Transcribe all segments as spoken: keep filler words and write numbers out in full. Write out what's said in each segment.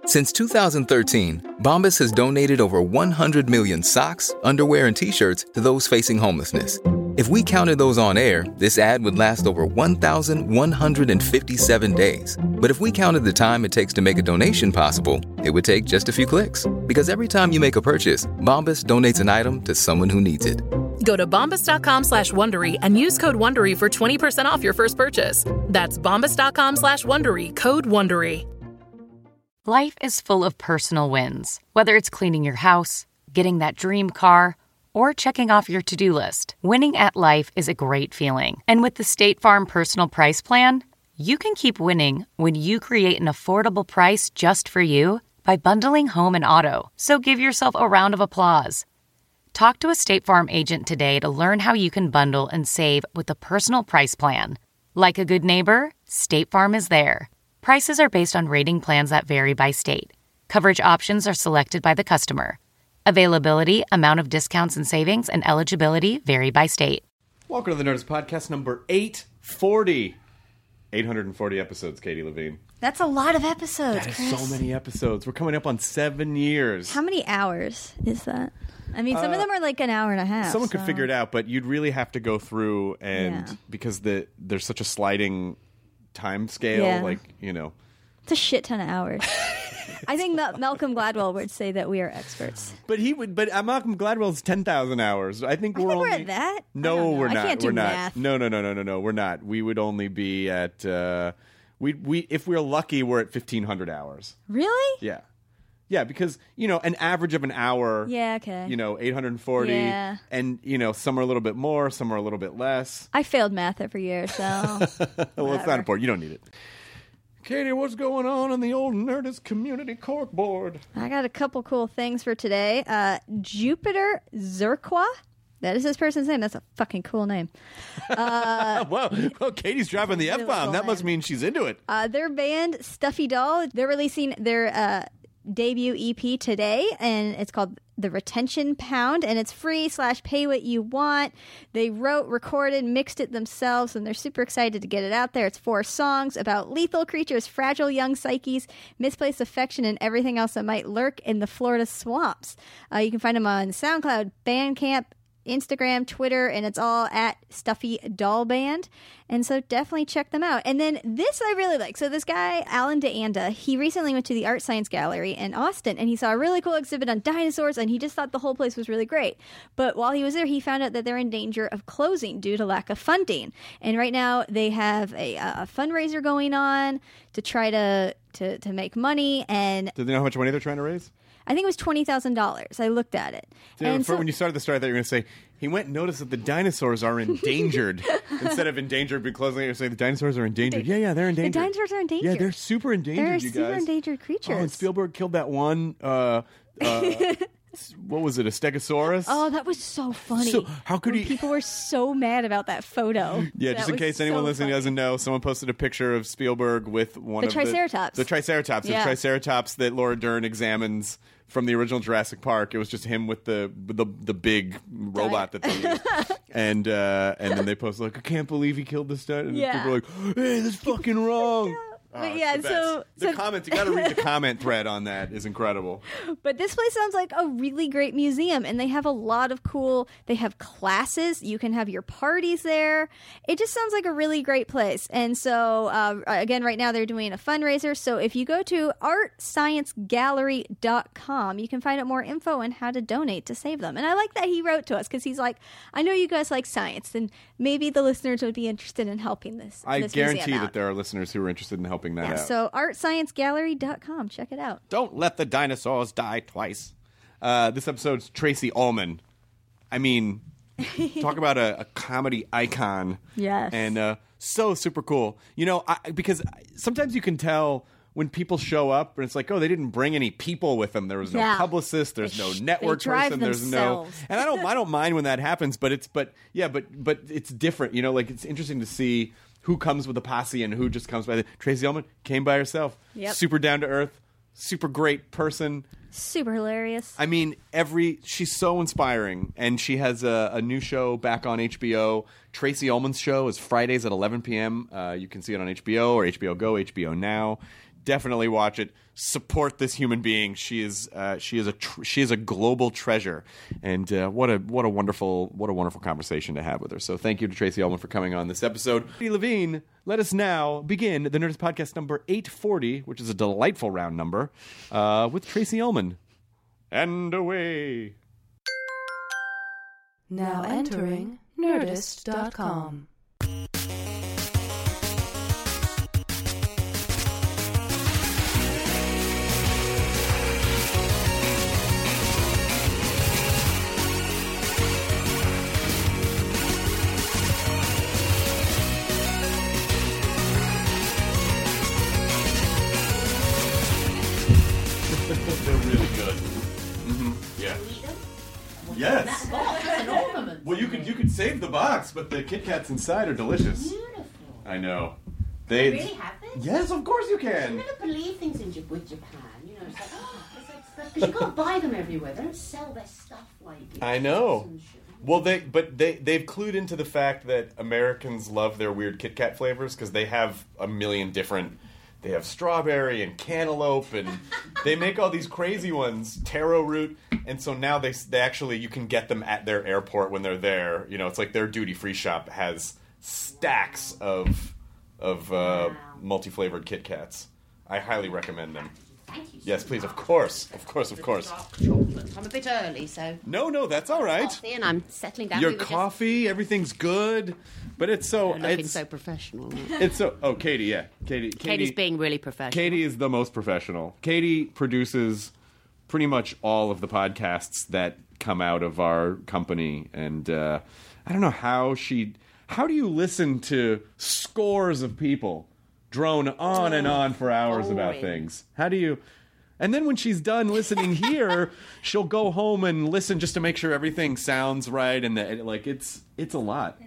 Since two thousand thirteen, Bombas has donated over one hundred million socks, underwear, and T-shirts to those facing homelessness. If we counted those on air, this ad would last over one thousand one hundred fifty-seven days. But if we counted the time it takes to make a donation possible, it would take just a few clicks. Because every time you make a purchase, Bombas donates an item to someone who needs it. Go to bombas.com slash Wondery and use code Wondery for twenty percent off your first purchase. That's bombas.com slash Wondery, code Wondery. Life is full of personal wins. Whether it's cleaning your house, getting that dream car, or checking off your to-do list, winning at life is a great feeling. And with the State Farm Personal Price Plan, you can keep winning when you create an affordable price just for you by bundling home and auto. So give yourself a round of applause. Talk to a State Farm agent today to learn how you can bundle and save with the Personal Price Plan. Like a good neighbor, State Farm is there. Prices are based on rating plans that vary by state. Coverage options are selected by the customer. Availability, amount of discounts and savings, and eligibility vary by state. Welcome to the Nerdist Podcast number eight forty. eight hundred forty episodes, Katie Levine. That's a lot of episodes, That is Chris. so many episodes. We're coming up on seven years. How many hours is that? I mean, some uh, of them are like an hour and a half. Someone so. could figure it out, but you'd really have to go through and Yeah. because the there's such a sliding time scale, Yeah. like, you know. It's a shit ton of hours. I think Mal- Malcolm Gladwell would say that we are experts. But he would. But uh, Malcolm Gladwell's ten thousand hours. I think I we're think only we're at that. No, we're I not. can't do we're not. math. No, no, no, no, no, no. We're not. We would only be at. Uh, we we if we're lucky, we're at fifteen hundred hours. Really? Yeah, yeah. Because you know, an average of an hour. Yeah. Okay. You know, eight hundred forty. Yeah. And you know, some are a little bit more, some are a little bit less. I failed math every year, so. Well, it's whatever. not important. You don't need it. Katie, what's going on on the old Nerdist community corkboard? I got a couple cool things for today. Uh, Jupiter Zerqua. That is this person's name. That's a fucking cool name. Uh, Whoa, well, Katie's dropping the really F-bomb. cool That must name. mean she's into it. Uh, their band, Stuffy Doll, they're releasing their uh, debut E P today, and it's called The Retention Pound, and it's free slash pay what you want. They wrote, recorded, mixed it themselves, and they're super excited to get it out there. It's four songs about lethal creatures, fragile young psyches, misplaced affection, and everything else that might lurk in the Florida swamps. Uh, you can find them on SoundCloud, Bandcamp, Instagram, Twitter, and it's all at Stuffy Doll Band. And so definitely check them out. And then this I really like. So this guy, Alan DeAnda, he recently went to the Art Science Gallery in Austin, and he saw a really cool exhibit on dinosaurs, and he just thought the whole place was really great. But while he was there, he found out that they're in danger of closing due to lack of funding. And right now they have a, a fundraiser going on to try to, to, to make money. And Do they know how much money they're trying to raise? I think it was twenty thousand dollars. I looked at it. So and for, so, when you started the story, I thought you were going to say, he went and noticed that the dinosaurs are endangered. Instead of endangered, be closing it, you're saying the dinosaurs are endangered. Yeah, yeah, they're endangered. The dinosaurs are endangered. Yeah, they're super endangered, They're you guys. super endangered Oh, creatures. and Spielberg killed that one, uh, uh, what was it, a Stegosaurus? Oh, that was so funny. So, how could When he- People were so mad about that photo. Yeah, That just in was case anyone so listening funny. doesn't know, someone posted a picture of Spielberg with one The of Triceratops. the... The Triceratops. Yeah. The Triceratops that Laura Dern examines from the original Jurassic Park. It was just him with the the, the big robot that they used. and uh, and then they posted, like, I can't believe he killed this guy. And Yeah. people were like, hey, that's fucking wrong. But Oh, it's yeah, the so- best. The so- comments, you got to read the comment thread on that is incredible. But this place sounds like a really great museum, and they have a lot of cool, they have classes. You can have your parties there. It just sounds like a really great place. And so, uh, again, right now they're doing a fundraiser. So if you go to art science gallery dot com, you can find out more info on how to donate to save them. And I like that he wrote to us because he's like, I know you guys like science, and maybe the listeners would be interested in helping this. I this guarantee museum that out. there are listeners who are interested in helping that Yeah, out. so art science gallery dot com. Check it out. Don't let the dinosaurs die twice. Uh, this episode's Tracy Ullman. I mean, talk about a, a comedy icon. Yes. And uh, so super cool. You know, I, because sometimes you can tell when people show up and it's like, oh, they didn't bring any people with them. There was no Yeah. publicist. There's They no sh- network they drive person. There's no, themselves. and I don't, I don't mind when that happens. But it's, but yeah, but but it's different. You know, like it's interesting to see who comes with a posse and who just comes by. The, Tracy Ullman came by herself. Yep. Super down to earth. Super great person. Super hilarious. I mean, every she's so inspiring, and she has a, a new show back on H B O. Tracy Ullman's show is Fridays at eleven p.m. Uh, you can see it on H B O or H B O Go, H B O Now. definitely watch it. Support this human being. She is uh, she is a tr- she is a global treasure, and uh, what a what a wonderful what a wonderful conversation to have with her. So thank you to Tracey Ullman for coming on this episode. Katie Levine, let us now begin the Nerdist Podcast number eight forty, which is a delightful round number, uh, with Tracey Ullman. And away. Now entering Nerdist dot com. They're really good. Mm-hmm. Yeah. Yes. Box, that's an ornament. Well, you could you could save the box, but the Kit Kats inside are delicious. Beautiful. I know. They You really have this? Yes, of course you I can. never believe things in Jap- with Japan. You know, it's like, oh, it's like stuff because you can't buy them everywhere. They don't sell their stuff like. You I know. and shit. Well, they but they they've clued into the fact that Americans love their weird Kit Kat flavors because they have a million different. They have strawberry and cantaloupe, and they make all these crazy ones, taro root, and so now they they actually you can get them at their airport when they're there. You know, it's like their duty free shop has stacks of of uh, Wow. multi flavored Kit Kats. I highly recommend them. Thank you. So Yes, please, of much. course, of course, of course. Dark chocolate. I'm a bit early, so. No, no, that's all right. Coffee and I'm settling down. Your We were just coffee, everything's good, but it's so looking it's so professional. it's so. Oh, Katie, yeah, Katie. Katie Katie's being really professional. Katie is the most professional. Katie produces pretty much all of the podcasts that come out of our company, and uh, I don't know how she. How do you listen to scores of people drone on and on for hours about boring. things? How do you? And then when she's done listening here, she'll go home and listen just to make sure everything sounds right, and that like it's it's a lot.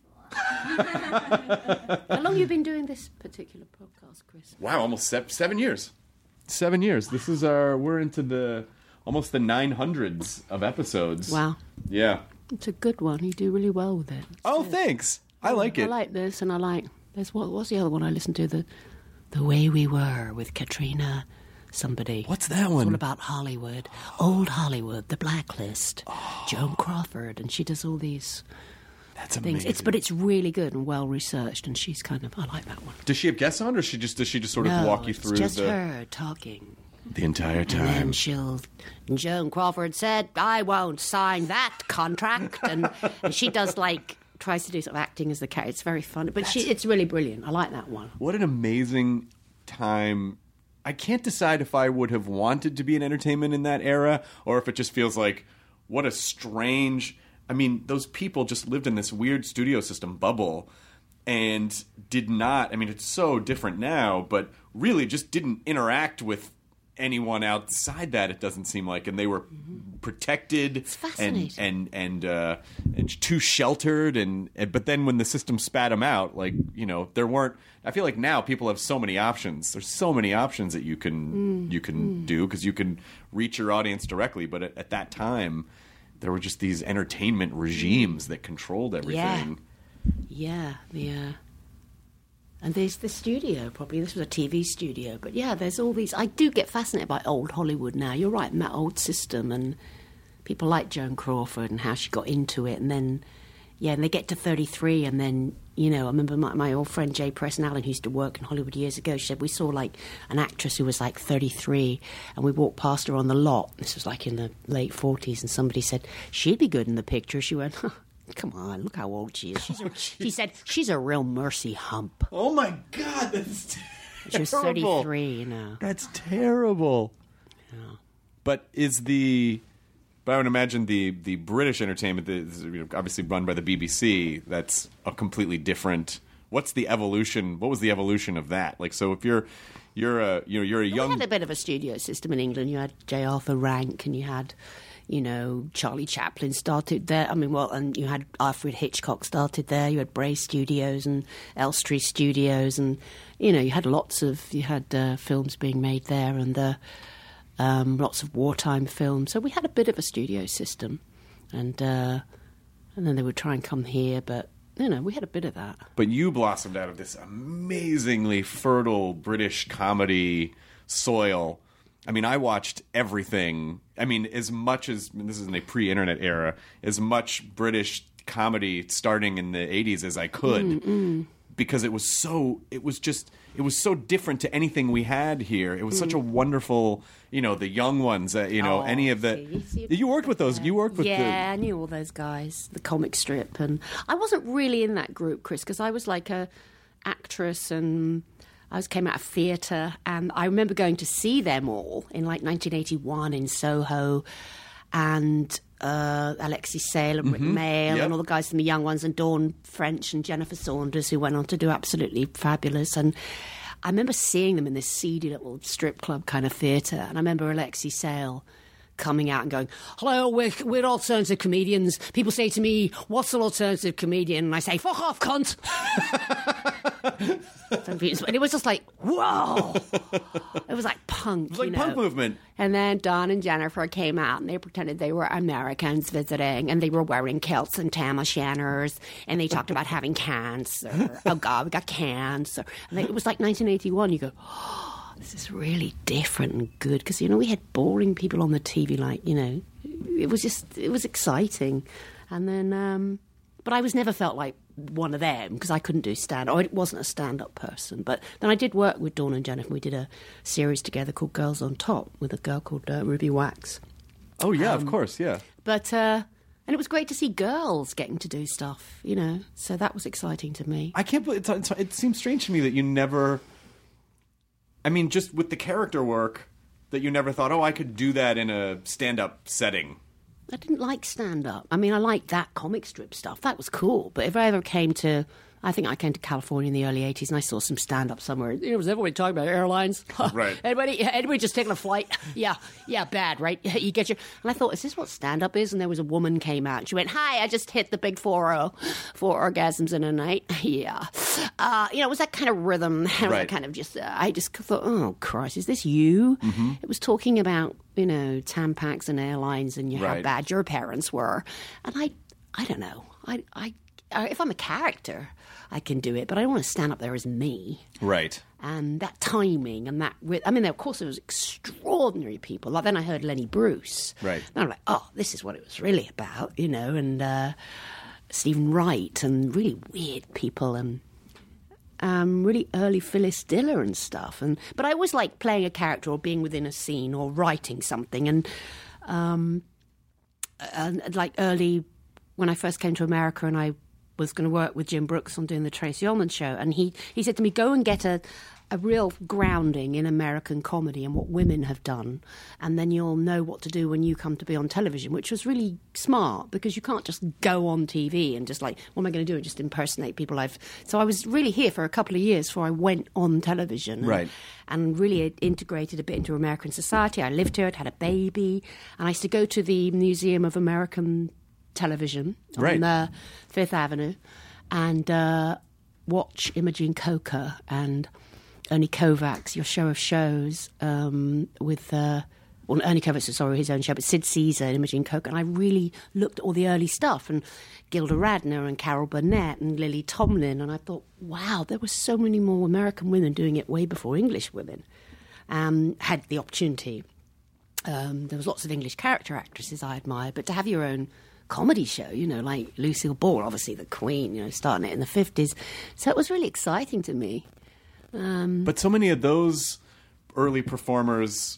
How long have you been doing this particular podcast, Chris? Wow, almost se- seven years. Seven years. This is our. We're into the almost the nine hundreds of episodes. Wow. Yeah. It's a good one. You do really well with it. It's Oh, good. thanks. I like it. I like this, and I like. There's what? What's the other one I listened to? The, the Way We Were with Katrina. Somebody. What's that It's one? all about Hollywood, old Hollywood, The Blacklist, Joan Crawford, and she does all these That's things. amazing. It's but it's really good and well researched, and she's kind of I like that one. Does she have guests on, or she just does she just sort of No, walk you it's through just the her talking, the entire and then time? she'll. And Joan Crawford said, "I won't sign that contract," and, and she does like tries to do sort of acting as the character. It's very funny, but she it's really brilliant. I like that one. What an amazing time. I can't decide if I would have wanted to be in entertainment in that era, or if it just feels like what a strange. I mean, those people just lived in this weird studio system bubble and did not. I mean, it's so different now, but really just didn't interact with anyone outside that. It doesn't seem like, and they were protected It's and fascinating. and and uh, and too sheltered. And, and but then when the system spat them out, like you know, there weren't. I feel like now people have so many options. There's so many options that you can you can do because you can reach your audience directly. But at, at that time, there were just these entertainment regimes that controlled everything. Yeah, the uh, and there's the studio. Probably this was a T V studio, but yeah, there's all these. I do get fascinated by old Hollywood now. You're right, in that old system, and people like Joan Crawford and how she got into it, and then yeah, and they get to thirty-three, and then you know, I remember my, my old friend Jay Preston Allen, who used to work in Hollywood years ago. She said we saw like an actress who was like thirty-three, and we walked past her on the lot. This was like in the late forties, and somebody said she'd be good in the picture. She went, huh, come on, look how old she is. She's a, she said she's a real mercy hump. Oh my God, that's She was terrible. thirty-three, you know. That's terrible. But is the but I would imagine the the British entertainment that is, you know, obviously run by the B B C. That's a completely different. What's the evolution? What was the evolution of that? Like, so if you're you're a you know you're a We young had a bit of a studio system in England. You had J. Arthur Rank, and you had, you know, Charlie Chaplin started there. I mean, well, and you had Alfred Hitchcock started there. You had Bray Studios and Elstree Studios, and you know, you had lots of you had uh, films being made there, and uh, um, lots of wartime films. So we had a bit of a studio system, and uh, and then they would try and come here, but you know, we had a bit of that. But you blossomed out of this amazingly fertile British comedy soil. I mean, I watched everything. I mean, as much as, I mean, this is in a pre-internet era, as much British comedy starting in the eighties as I could. Mm-mm. Because it was so, it was just, it was so different to anything we had here. It was mm. such a wonderful, you know, the young ones, uh, you know, oh, any of the. See, see, you worked with those. You worked with yeah, the. Yeah, I knew all those guys, the comic strip, and I wasn't really in that group, Chris, because I was like a actress, and I was came out of theatre, and I remember going to see them all in like nineteen eighty-one in Soho, and. Uh, Alexi Sale and Rick mm-hmm. Mail yep. and all the guys from the young ones, and Dawn French and Jennifer Saunders, who went on to do absolutely fabulous. And I remember seeing them in this seedy little strip club kind of theatre. And I remember Alexi Sale coming out and going, hello, we're, we're alternative comedians. People say to me, what's an alternative comedian? And I say, fuck off, cunt. And it was just like, whoa. It was like punk, It was like you know? punk movement. And then Don and Jennifer came out and they pretended they were Americans visiting, and they were wearing kilts and tam o' shanners, and they talked about having cancer. Oh, God, we got cancer. And it was like nineteen eighty-one. You go, oh, this is really different and good. Because, you know, we had boring people on the T V, like, you know, it was just, it was exciting. And then, um, but I was never felt like one of them because I couldn't do stand-up. I wasn't a stand-up person. But then I did work with Dawn and Jennifer. We did a series together called Girls on Top with a girl called uh, Ruby Wax. Oh, yeah, um, of course, yeah. But, uh, and it was great to see girls getting to do stuff, you know. So that was exciting to me. I can't believe, it's, it seems strange to me that you never, I mean, just with the character work, that you never thought, oh, I could do that in a stand-up setting. I didn't like stand-up. I mean, I liked that comic strip stuff. That was cool. But if I ever came to... I think I came to California in the early eighties and I saw some stand-up somewhere. You know, was everybody talking about airlines? Right. Anybody, anybody just taking a flight? Yeah, yeah, bad, right? You get your... And I thought, is this what stand-up is? And there was a woman came out and she went, hi, I just hit the big four oh, four orgasms in a night. Yeah. Uh, you know, it was that kind of rhythm. It was right. that kind of just... Uh, I just thought, oh, Christ, is this you? Mm-hmm. It was talking about, you know, Tampax and airlines and how right. bad your parents were. And I, I don't know. I, I, if I'm a character... I can do it, but I don't want to stand up there as me. Right. And that timing and that... I mean, of course, there was extraordinary people. Like, then I heard Lenny Bruce. Right. And I'm like, oh, this is what it was really about, you know, and uh, Stephen Wright and really weird people and um, really early Phyllis Diller and stuff. And But I always like playing a character or being within a scene or writing something. And, um, and like early... When I first came to America and I... was going to work with Jim Brooks on doing the Tracy Ullman show, and he, he said to me, go and get a, a real grounding in American comedy and what women have done, and then you'll know what to do when you come to be on television, which was really smart, because you can't just go on T V and just like, what am I going to do, and just impersonate people I've... So I was really here for a couple of years before I went on television. And, right. and really integrated a bit into American society. I lived here, I'd had a baby, and I used to go to the Museum of American Television on right. uh, Fifth Avenue and uh, watch Imogen Coker and Ernie Kovacs, your show of shows um, with uh, well, Ernie Kovacs, sorry, his own show, but Sid Caesar and Imogen Coker, and I really looked at all the early stuff, and Gilda Radner and Carol Burnett and Lily Tomlin, and I thought, wow, there were so many more American women doing it way before English women um, had the opportunity. Um, there was lots of English character actresses I admired, but to have your own comedy show, you know, like Lucille Ball, obviously the Queen, you know, starting it in the fifties. So it was really exciting to me. Um, but so many of those early performers,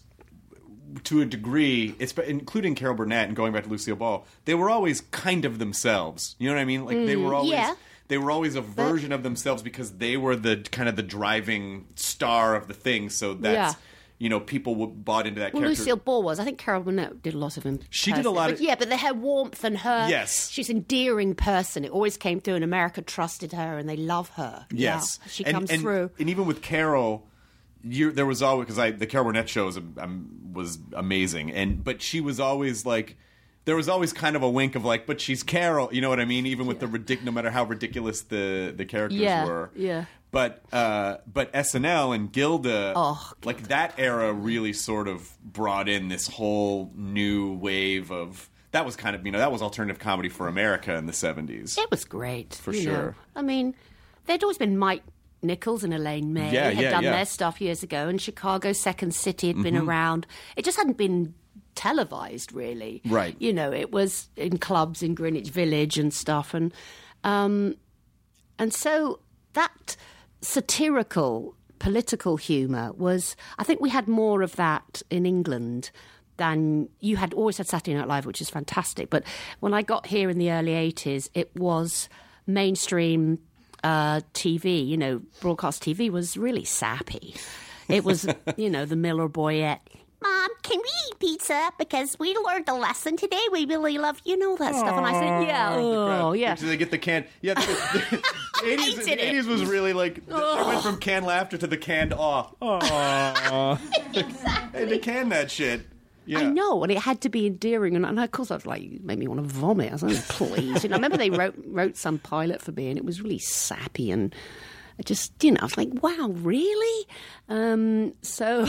to a degree, it's, including Carol Burnett and going back to Lucille Ball, they were always kind of themselves. You know what I mean? Like mm, they were always... Yeah. They were always a version but, of themselves because they were the kind of the driving star of the thing. So that's... Yeah. You know, people bought into that well, character. Lucille Ball was. I think Carol Burnett did a lot of him. She did a lot but of... Yeah, but the, her warmth and her... Yes. She's an endearing person. It always came through, and America trusted her, and they love her. Yes. Yeah, she and, comes and, through. And even with Carol, you, there was always... Because I the Carol Burnett show was, um, was amazing. and But she was always like... There was always kind of a wink of like, but she's Carol. You know what I mean? Even with yeah. the ridic- no matter how ridiculous the, the characters yeah, were. Yeah. But uh, but S N L and Gilda, oh, like that era really sort of brought in this whole new wave of... that was kind of, you know, that was alternative comedy for America in the seventies. It was great. For you sure. know. I mean, there'd always been Mike Nichols and Elaine May Yeah, had yeah, done yeah. their stuff years ago, and Chicago Second City had been Mm-hmm. around. It just hadn't been televised, really. Right. You know, it was in clubs in Greenwich Village and stuff. And, um, and so that satirical political humour was, I think we had more of that in England than you had. Always had Saturday Night Live, which is fantastic. But when I got here in the early eighties, it was mainstream uh, T V, you know, broadcast T V was really sappy. It was, you know, the Miller Boyette. Mom, can we eat pizza? Because we learned a lesson today. We really love, you know, that stuff. And I said, yeah, oh, yeah. So they get the can. Yeah, the, the, the eighties, Hated the eighties was really like, the, it went from canned laughter to the canned awe. Aww. Exactly. Hey, they canned that shit. Yeah. I know, and it had to be endearing, and, and of course, I was like, it made me want to vomit. I was like, please. You know, I remember they wrote wrote some pilot for me, and it was really sappy, and I just, you know, I was like, wow, really? Um, so,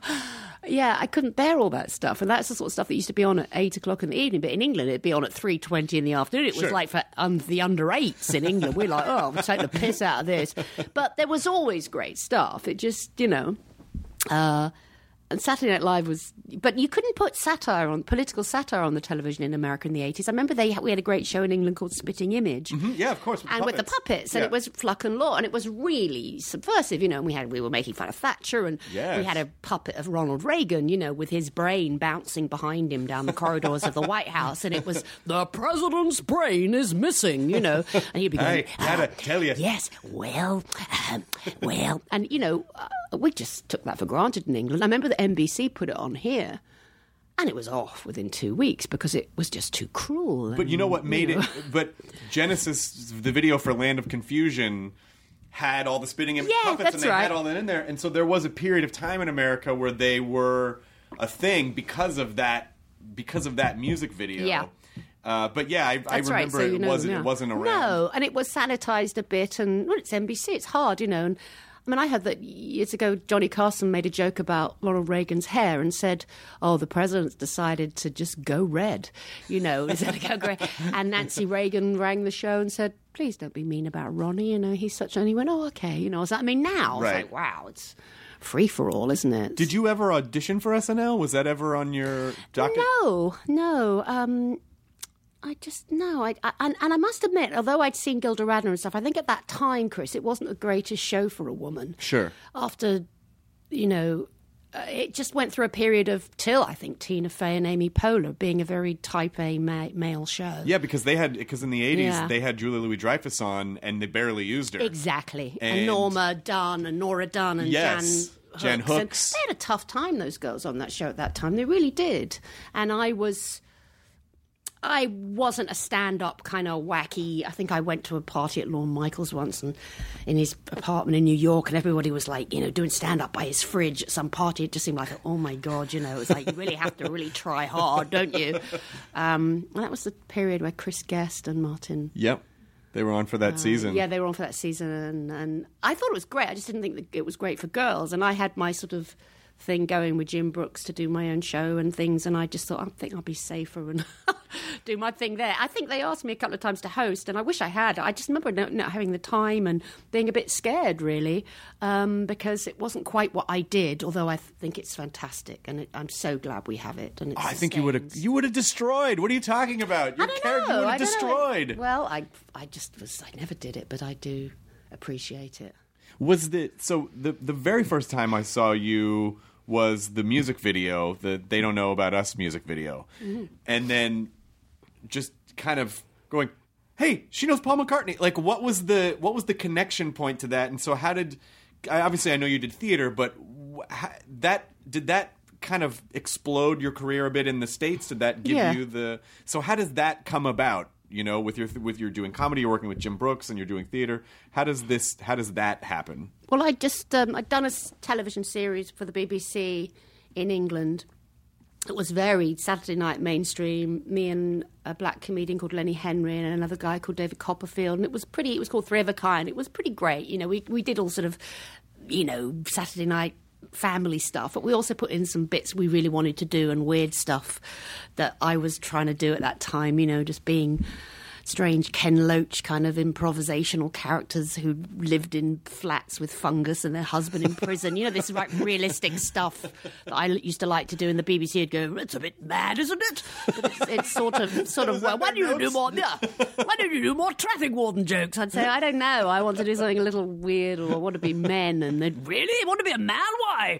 yeah, I couldn't bear all that stuff, and that's the sort of stuff that used to be on at eight o'clock in the evening. But in England, it'd be on at three twenty in the afternoon. It was Sure. like for um, the under eights in England. We're like, oh, we'll take the piss out of this. But there was always great stuff. It just, you know. Uh, And Saturday Night Live was, but you couldn't put satire on political satire on the television in America in the eighties. I remember they we had a great show in England called Spitting Image, Mhm, yeah, of course, with and with the puppets. puppets, and Yeah. it was Fluck and Law, and it was really subversive. You know, and we had we were making fun of Thatcher, and Yes. we had a puppet of Ronald Reagan, you know, with his brain bouncing behind him down the corridors of the White House, and it was the president's brain is missing, you know, and he'd be going, I gotta tell you. yes, well, um, well, and you know, uh, we just took that for granted in England. I remember the N B C put it on here, and it was off within two weeks because it was just too cruel. But you know what and, made you know. it? But Genesis, the video for Land of Confusion, had all the spitting image Yeah, puppets, that's and they right. had all that in there. And so there was a period of time in America where they were a thing because of that, because of that music video. Yeah. Uh, but yeah, I, I That's remember right. So, you it know, wasn't yeah. it wasn't around. No, and it was sanitized a bit, and well, it's N B C. It's hard, you know. And I mean, I heard that years ago, Johnny Carson made a joke about Ronald Reagan's hair and said, "Oh, the president's decided to just go red," you know. Instead of go grey. And Nancy Reagan rang the show and said, "Please don't be mean about Ronnie. You know, he's such." And he went, "Oh, okay." You know, so, I mean, now Right. it's like, wow, it's free for all, isn't it? Did you ever audition for S N L? Was that ever on your docket? No, no. Um, I just no. I, I and, and I must admit, although I'd seen Gilda Radner and stuff, I think at that time, Chris, it wasn't the greatest show for a woman. Sure. After, you know, uh, it just went through a period of till I think Tina Fey and Amy Poehler being a very Type A ma- male show. Yeah, because they had because in the eighties Yeah. they had Julia Louis-Dreyfus on, and they barely used her. Exactly. And, And- Norma Dunn and Nora Dunn and Yes, Jan Jan Hooks. And Hooks. they had a tough time, those girls on that show at that time. They really did. And I was... I wasn't a stand-up kind of wacky. I think I went to a party at Lorne Michaels once, and in his apartment in New York, and everybody was like, you know, doing stand-up by his fridge at some party. It just seemed like, oh my god, you know, it's like you really have to really try hard, don't you? Um, and that was the period where Chris Guest and Martin. Yep, they were on for that season. Yeah, they were on for that season, and, and I thought it was great. I just didn't think that it was great for girls, and I had my sort of thing going with Jim Brooks to do my own show and things, and I just thought, I think I'll be safer and do my thing there. I think they asked me a couple of times to host, and I wish I had. I just remember not, not having the time and being a bit scared, really, um, because it wasn't quite what I did, although I think it's fantastic, and it, I'm so glad we have it. And it Oh, I think you would have sustains. you would have destroyed. What are you talking about? Your I don't character know. would I have don't know. destroyed. Well, I, I just was, I never did it, but I do appreciate it. Was the so the the very first time I saw you was the music video, the They Don't Know About Us music video. Mm-hmm. And then just kind of going, hey, she knows Paul McCartney. Like, what was the what was the connection point to that? And so how did, I, obviously I know you did theater, but wh- how, that did that kind of explode your career a bit in the States? Did that give Yeah. you the, so how does that come about? You know, with your with your doing comedy, you're working with Jim Brooks, and you're doing theater. How does this? How does that happen? Well, I just um, I'd done a s- television series for the B B C in England. It was very Saturday night mainstream. Me and a black comedian called Lenny Henry and another guy called David Copperfield, and it was pretty. It was called Three of a Kind. It was pretty great. You know, we we did all sort of, you know, Saturday night family stuff, but we also put in some bits we really wanted to do and weird stuff that I was trying to do at that time, you know, just being strange Ken Loach kind of improvisational characters who lived in flats with fungus and their husband in prison. You know, this like realistic stuff that I used to like to do in the B B C. I'd go, it's a bit mad, isn't it? But it's, it's sort of, sort of. Well, why don't you do more? Yeah, why don't you do more traffic warden jokes? I'd say, I don't know. I want to do something a little weird, or I want to be men, and they'd really want to be a man. Why?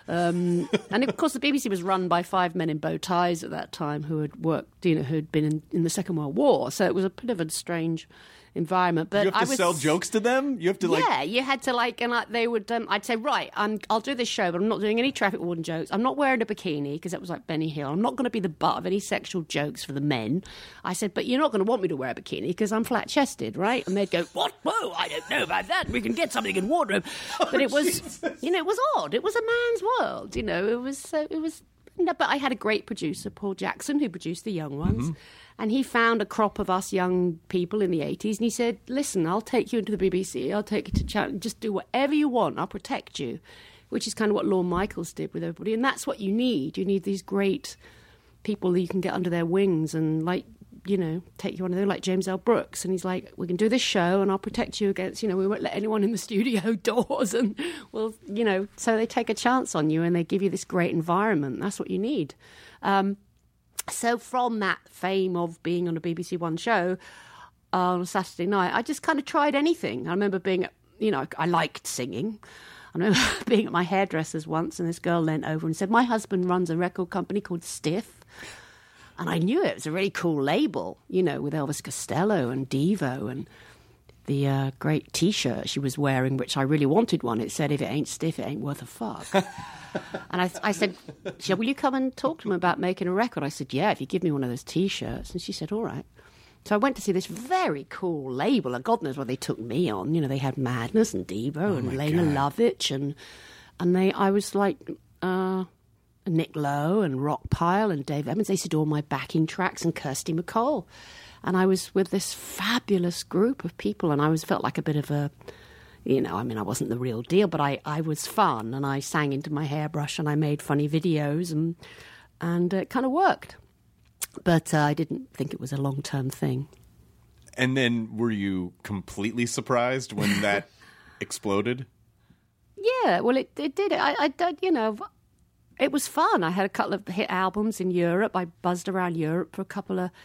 Um, and of course, the B B C was run by five men in bow ties at that time who had worked, you know, who had been in, in the Second World War. So it was a bit of a strange environment. But you have to I was, sell jokes to them. You have to like, yeah, you had to like, and like they would. Um, I'd say, right, I'm, I'll do this show, but I'm not doing any traffic warden jokes. I'm not wearing a bikini because that was like Benny Hill. I'm not going to be the butt of any sexual jokes for the men. I said, but you're not going to want me to wear a bikini because I'm flat chested, right? And they'd go, what? Whoa, I don't know about that. We can get something in wardrobe. But it was, you know, it was odd. It was a man's world. You know, it was. Uh, it was. No, but I had a great producer, Paul Jackson, who produced The Young Ones. Mm-hmm. And he found a crop of us young people in the eighties. And he said, listen, I'll take you into the B B C. I'll take you to channel. Just do whatever you want. I'll protect you, which is kind of what Lorne Michaels did with everybody. And that's what you need. You need these great people that you can get under their wings and, like, you know, take you on there, like James L. Brooks. And he's like, we can do this show and I'll protect you against, you know, we won't let anyone in the studio doors. And, well, you know, so they take a chance on you and they give you this great environment. That's what you need. Um, so from that fame of being on a B B C One show uh, on a Saturday night, I just kind of tried anything. I remember being, you know, I liked singing. I remember being at my hairdresser's once and this girl leant over and said, my husband runs a record company called Stiff. And I knew it. It was a really cool label, you know, with Elvis Costello and Devo and the uh, great T-shirt she was wearing, which I really wanted one. It said, if it ain't stiff, it ain't worth a fuck. And I, I said, she said, will you come and talk to them about making a record? I said, yeah, if you give me one of those T-shirts. And she said, all right. So I went to see this very cool label, and God knows what they took me on. You know, they had Madness and Devo oh and Lena Lovitch, and and they, I was like... Uh, Nick Lowe and Rockpile and Dave Evans. They did all my backing tracks and Kirsty MacColl. And I was with this fabulous group of people and I was felt like a bit of a, you know, I mean, I wasn't the real deal, but I, I was fun and I sang into my hairbrush and I made funny videos and, and it kind of worked. But uh, I didn't think it was a long-term thing. And then were you completely surprised when that exploded? Yeah, well, it, it did. I, I, you know... It was fun. I had a couple of hit albums in Europe. I buzzed around Europe for a couple of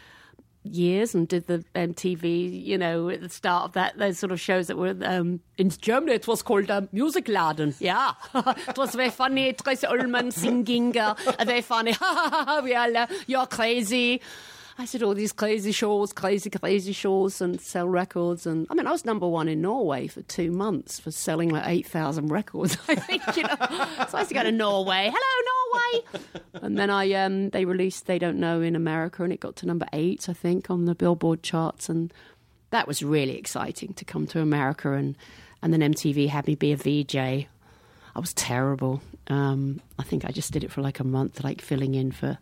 years and did the M T V, you know, at the start of that, those sort of shows that were um, in Germany. It was called um, Musikladen. Yeah. It was very funny. Tracy Ullman singing. Uh, very funny. we all, uh, you're crazy. I did all these crazy shows, crazy, crazy shows and sell records. And I mean, I was number one in Norway for two months for selling like eight thousand records, I think, you know. So I used to go to Norway. Hello, Norway. And then I, um, they released They Don't Know in America and it got to number eight, I think, on the Billboard charts. And that was really exciting to come to America. And, and then M T V had me be a V J. I was terrible. Um, I think I just did it for like a month, like filling in for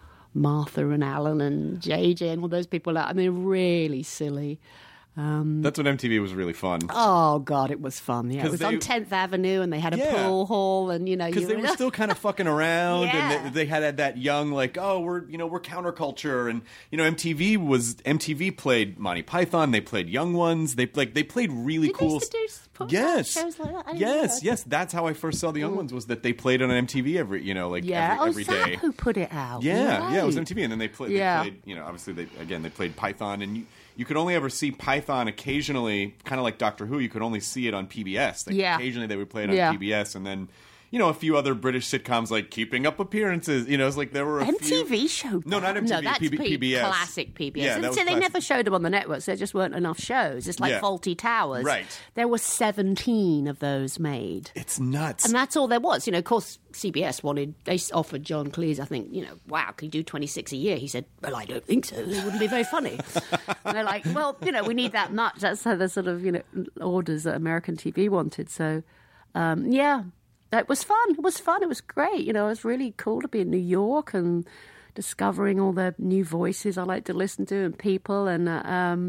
Martha and Alan and J J and all those people. I mean, really silly. Um, That's when M T V was really fun. Oh, God, it was fun. Yeah, it was they, on tenth Avenue and they had a yeah. pool hall and, you know... Because they were still kind of fucking around yeah. and they, they had that young, like, oh, we're, you know, we're counterculture. And, you know, M T V was... M T V played Monty Python. They played Young Ones. They, like, they played really Did cool... They used to do yes. shows like that? I didn't yes, know. yes. That's how I first saw the Young mm. Ones, was that they played on M T V every, you know, like, yeah. every, every oh, is day. That who put it out? Yeah, right. yeah, it was M T V. And then they, play, yeah. they played, you know, obviously, they again, they played Python. And you, you could only ever see Python occasionally, kind of like Doctor Who. You could only see it on P B S. Like, yeah. Occasionally they would play it on yeah. P B S. And then, you know, a few other British sitcoms like Keeping Up Appearances. You know, it's like there were a M T V few... showed No, not M T V, no, that's P B- P- PBS. Classic P B S. Yeah, and that was so they classic. never showed them on the networks. There just weren't enough shows. It's like Yeah. Faulty Towers. Right. There were seventeen of those made. It's nuts. And that's all there was. You know, of course, C B S wanted, they offered John Cleese, I think, you know, wow, can you do twenty-six a year? He said, well, I don't think so. It wouldn't be very funny. And they're like, well, you know, we need that much. That's how the sort of, you know, orders that American T V wanted. So, um, yeah, it was fun. It was fun. It was great. You know, it was really cool to be in New York and discovering all the new voices I like to listen to and people. And, uh, um,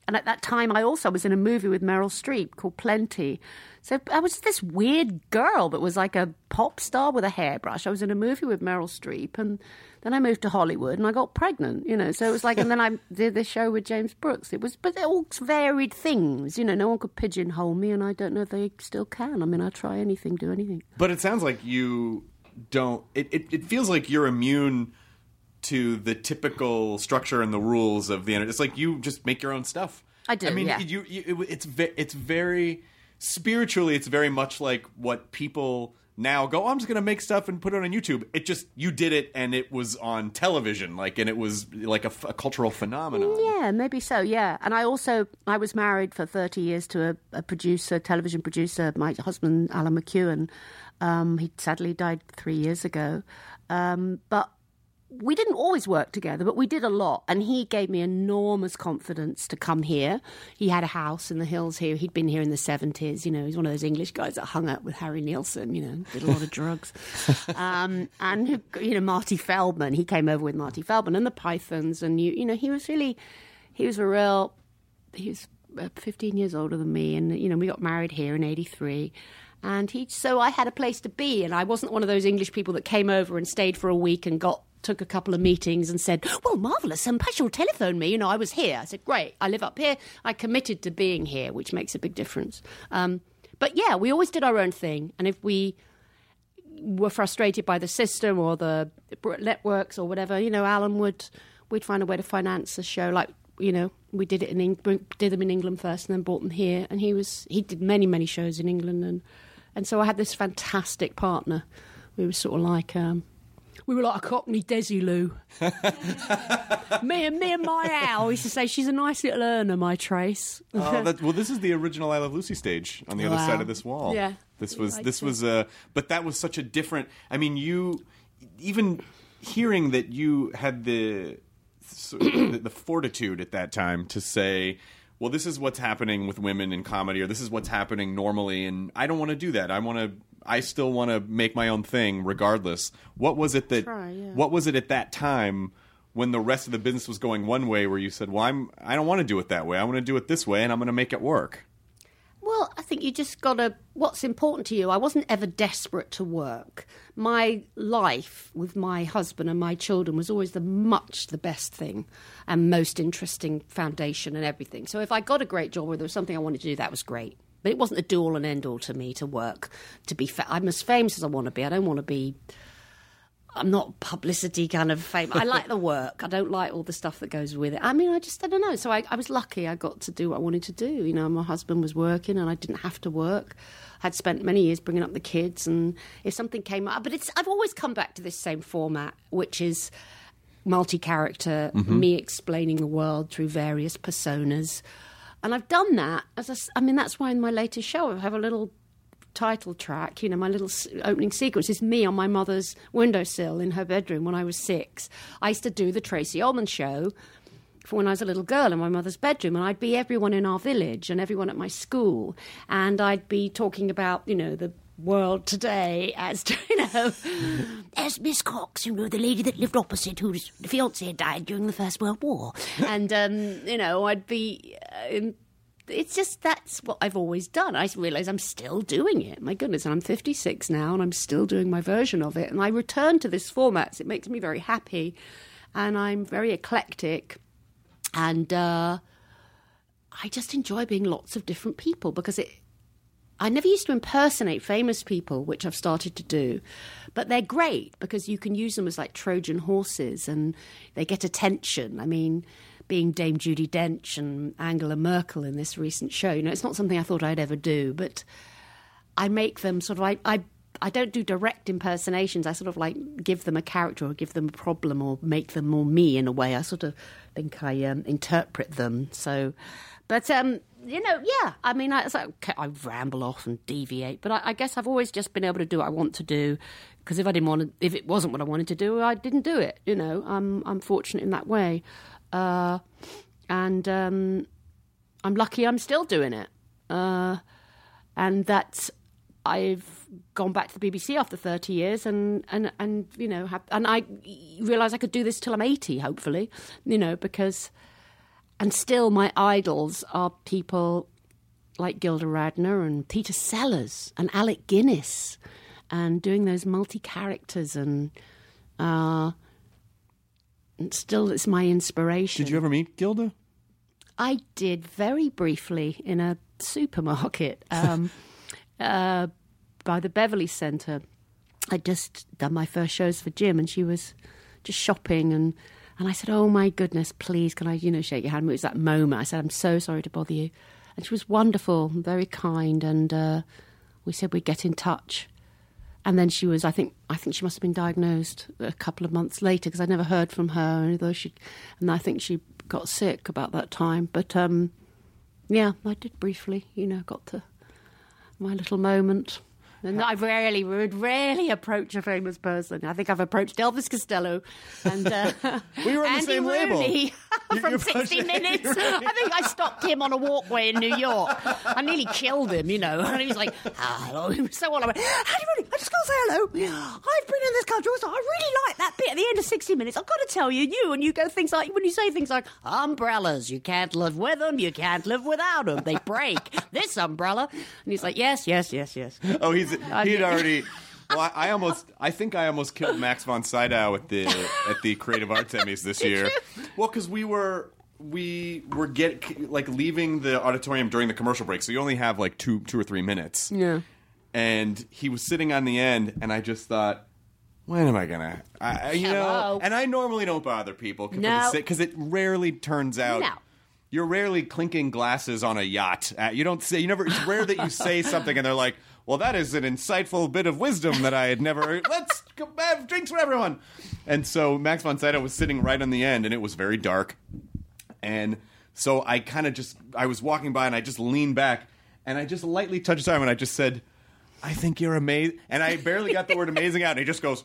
And at that time, I also was in a movie with Meryl Streep called Plenty. So I was this weird girl that was like a pop star with a hairbrush. I was in a movie with Meryl Streep, and then I moved to Hollywood and I got pregnant, you know. So it was like, and then I did this show with James Brooks. It was, but they're all varied things, you know. No one could pigeonhole me, and I don't know if they still can. I mean, I try anything, do anything. But it sounds like you don't. It it, it feels like you're immune to the typical structure and the rules of the internet. It's like you just make your own stuff. I do. I mean, yeah. you, you, it, it's ve- it's very spiritually. It's very much like what people now go. Oh, I'm just going to make stuff and put it on YouTube. It just you did it, and it was on television, like, and it was like a, a cultural phenomenon. Yeah, maybe so. Yeah, and I also I was married for thirty years to a, a producer, television producer. My husband, Alan McEwen. Um, he sadly died three years ago, um, but. We didn't always work together, but we did a lot. And he gave me enormous confidence to come here. He had a house in the hills here. He'd been here in the seventies. You know, he's one of those English guys that hung out with Harry Nilsson, you know, did a lot of drugs. Um, and, you know, Marty Feldman, he came over with Marty Feldman and the Pythons. And, you, you know, he was really, he was a real, he was fifteen years older than me. And, you know, we got married here in eighty-three. And he, so I had a place to be. And I wasn't one of those English people that came over and stayed for a week and got, took a couple of meetings and said, well, marvellous, um, perhaps you'll telephone me. You know, I was here. I said, great, I live up here. I committed to being here, which makes a big difference. Um, but yeah, we always did our own thing. And if we were frustrated by the system or the networks or whatever, you know, Alan would, we'd find a way to finance the show. Like, you know, we did it in Eng- did them in England first and then brought them here. And he was, he did many, many shows in England. And, and so I had this fantastic partner. We were sort of like... Um, We were like a Cockney Desilu. me and me and my Al used to say, she's a nice little earner, my Trace. Oh, that, well, this is the original I Love Lucy stage on the wow. other side of this wall. Yeah, this was this was a, uh, but that was such a different. I mean, you even hearing that you had the the, the fortitude at that time to say, well, this is what's happening with women in comedy, or this is what's happening normally, and I don't want to do that. I want to. I still want to make my own thing regardless. What was it that Try, yeah. what was it at that time when the rest of the business was going one way where you said, well, I'm I don't want to do it that way. I want to do it this way, and I'm going to make it work? Well, I think you just got to, what's important to you. I wasn't ever desperate to work. My life with my husband and my children was always the much the best thing and most interesting foundation and everything. So if I got a great job or there was something I wanted to do, that was great. But it wasn't a do-all and end-all to me to work. To be, fa- I'm as famous as I want to be. I don't want to be. I'm not publicity kind of fame. I like the work. I don't like all the stuff that goes with it. I mean, I just I don't know. So I, I was lucky. I got to do what I wanted to do. You know, my husband was working, and I didn't have to work. I'd spent many years bringing up the kids, and if something came up, but it's I've always come back to this same format, which is multi-character, mm-hmm. me explaining the world through various personas. And I've done that. As a, I mean, that's why in my latest show I have a little title track. You know, my little opening sequence is me on my mother's windowsill in her bedroom when I was six. I used to do the Tracy Ullman show for when I was a little girl in my mother's bedroom, and I'd be everyone in our village and everyone at my school, and I'd be talking about, you know, the world today as, you know, as Miss Cox, you know, the lady that lived opposite whose fiancé died during the First World War. And, um, you know, I'd be... Uh, it's just, that's what I've always done. I realise I'm still doing it. My goodness, and I'm fifty-six now, and I'm still doing my version of it. And I return to this format. It makes me very happy, and I'm very eclectic. And uh, I just enjoy being lots of different people because it... I never used to impersonate famous people, which I've started to do, but they're great because you can use them as like Trojan horses and they get attention. I mean, being Dame Judi Dench and Angela Merkel in this recent show, you know, it's not something I thought I'd ever do, but I make them sort of, I, I, I don't do direct impersonations. I sort of like give them a character or give them a problem or make them more me in a way. I sort of think I um, interpret them. So, but, um, you know, yeah, I mean, I, it's like, okay, I ramble off and deviate, but I, I guess I've always just been able to do what I want to do, because if I didn't want to, if it wasn't what I wanted to do, I didn't do it, you know. I'm I'm fortunate in that way. Uh, and um, I'm lucky I'm still doing it. Uh, and that I've gone back to the B B C after thirty years and, and, and you know, have, and I realise I could do this till I'm eighty, hopefully, you know, because... and still my idols are people like Gilda Radner and Peter Sellers and Alec Guinness, and doing those multi-characters, and, uh, and still it's my inspiration. Did you ever meet Gilda? I did very briefly in a supermarket um, uh, by the Beverly Center. I'd just done my first shows for Jim, and she was just shopping, and, and I said, oh, my goodness, please, can I, you know, shake your hand? It was that moment. I said, I'm so sorry to bother you. And she was wonderful and very kind, and uh, we said we'd get in touch. And then she was, I think, I think she must have been diagnosed a couple of months later, because I never heard from her, although she, and I think she got sick about that time. But, um, yeah, I did briefly, you know, got to my little moment. And I rarely would rarely approach a famous person. I think I've approached Elvis Costello and uh, we were on the Andy same Rooney label. from sixty minutes. I think I stopped him on a walkway in New York. I nearly killed him, you know. And he was like, ah, hello. He was so all I went, Andy Rooney, I just got to say hello. I've been in this country. So I really like that bit at the end of sixty minutes. I've got to tell you, you, and you go things like, when you say things like, umbrellas, you can't live with them, you can't live without them. They break. This umbrella. And he's like, yes, yes, yes, yes. Oh, he's he'd already. Well, I, I almost, I think I almost killed Max von Sydow at the at the Creative Arts Emmys this year. Well, because we were we were get like leaving the auditorium during the commercial break, so you only have like two two or three minutes. Yeah. And he was sitting on the end, and I just thought, when am I gonna, I, you know? Hello. And I normally don't bother people No. because it rarely turns out. No. You're rarely clinking glasses on a yacht. Uh, you don't say, you never, it's rare that you say something and they're like, well, that is an insightful bit of wisdom that I had never, let's go have drinks for everyone. And so Max von Sydow was sitting right on the end, and it was very dark. And so I kind of just, I was walking by and I just leaned back and I just lightly touched his arm and I just said, I think you're amazing. And I barely got the word amazing out, and he just goes,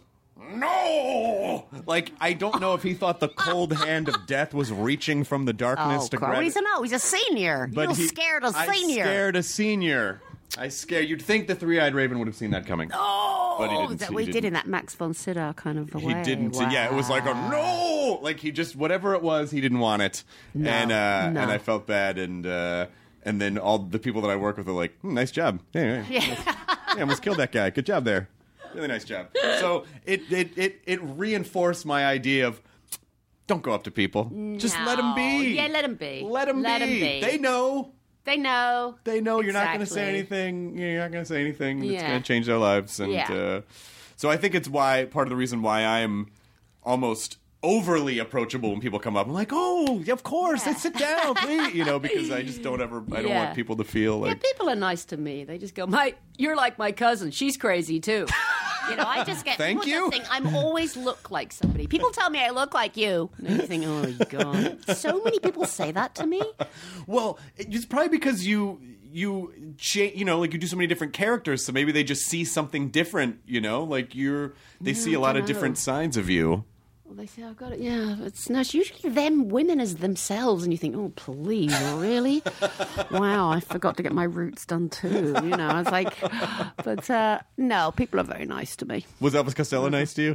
no! Like, I don't know if he thought the cold hand of death was reaching from the darkness Oh, to Carl, grab he's a no. He's a senior. But You're he- scared of I senior. scared a senior. I scared. You'd think the three-eyed raven would have seen that coming. Oh, But he didn't that see- we he did didn't. in that Max von Sydow kind of a way. He didn't. Yeah, it was like a no. Like he just whatever it was, he didn't want it, No, and uh, no. and I felt bad, and uh, and then all the people that I work with are like, hmm, nice job. Yeah, yeah, yeah, almost killed that guy. Good job there. Really nice job. So it it it it reinforced my idea of don't go up to people. Just let them be. Yeah, let 'em be. Let them Let be. 'em be. They know. They know. They know you're not going to say Exactly. anything. You're not going to say anything that's Yeah. going to change their lives. And Yeah. uh, so I think it's why part of the reason why I'm almost overly approachable when people come up. I'm like, oh, of course, let's sit down, please. You know, because I just don't ever. I don't Yeah. want people to feel Yeah, like. people are nice to me. They just go, "My, you're like my cousin. She's crazy too." You know, I just get. Thank people you. just think I'm always look like somebody. People tell me I look like you. And you think, oh my god, so many people say that to me. Well, it's probably because you you cha- you know like you do so many different characters, so maybe they just see something different. You know, like you're they see a lot of dunno. different sides of you. Well, they say I've got it. Yeah, it's no. It's usually them women as themselves, and you think, oh please, really? Wow, I forgot to get my roots done too. You know, I was like, but uh, no, people are very nice to me. Was Elvis Costello nice to you?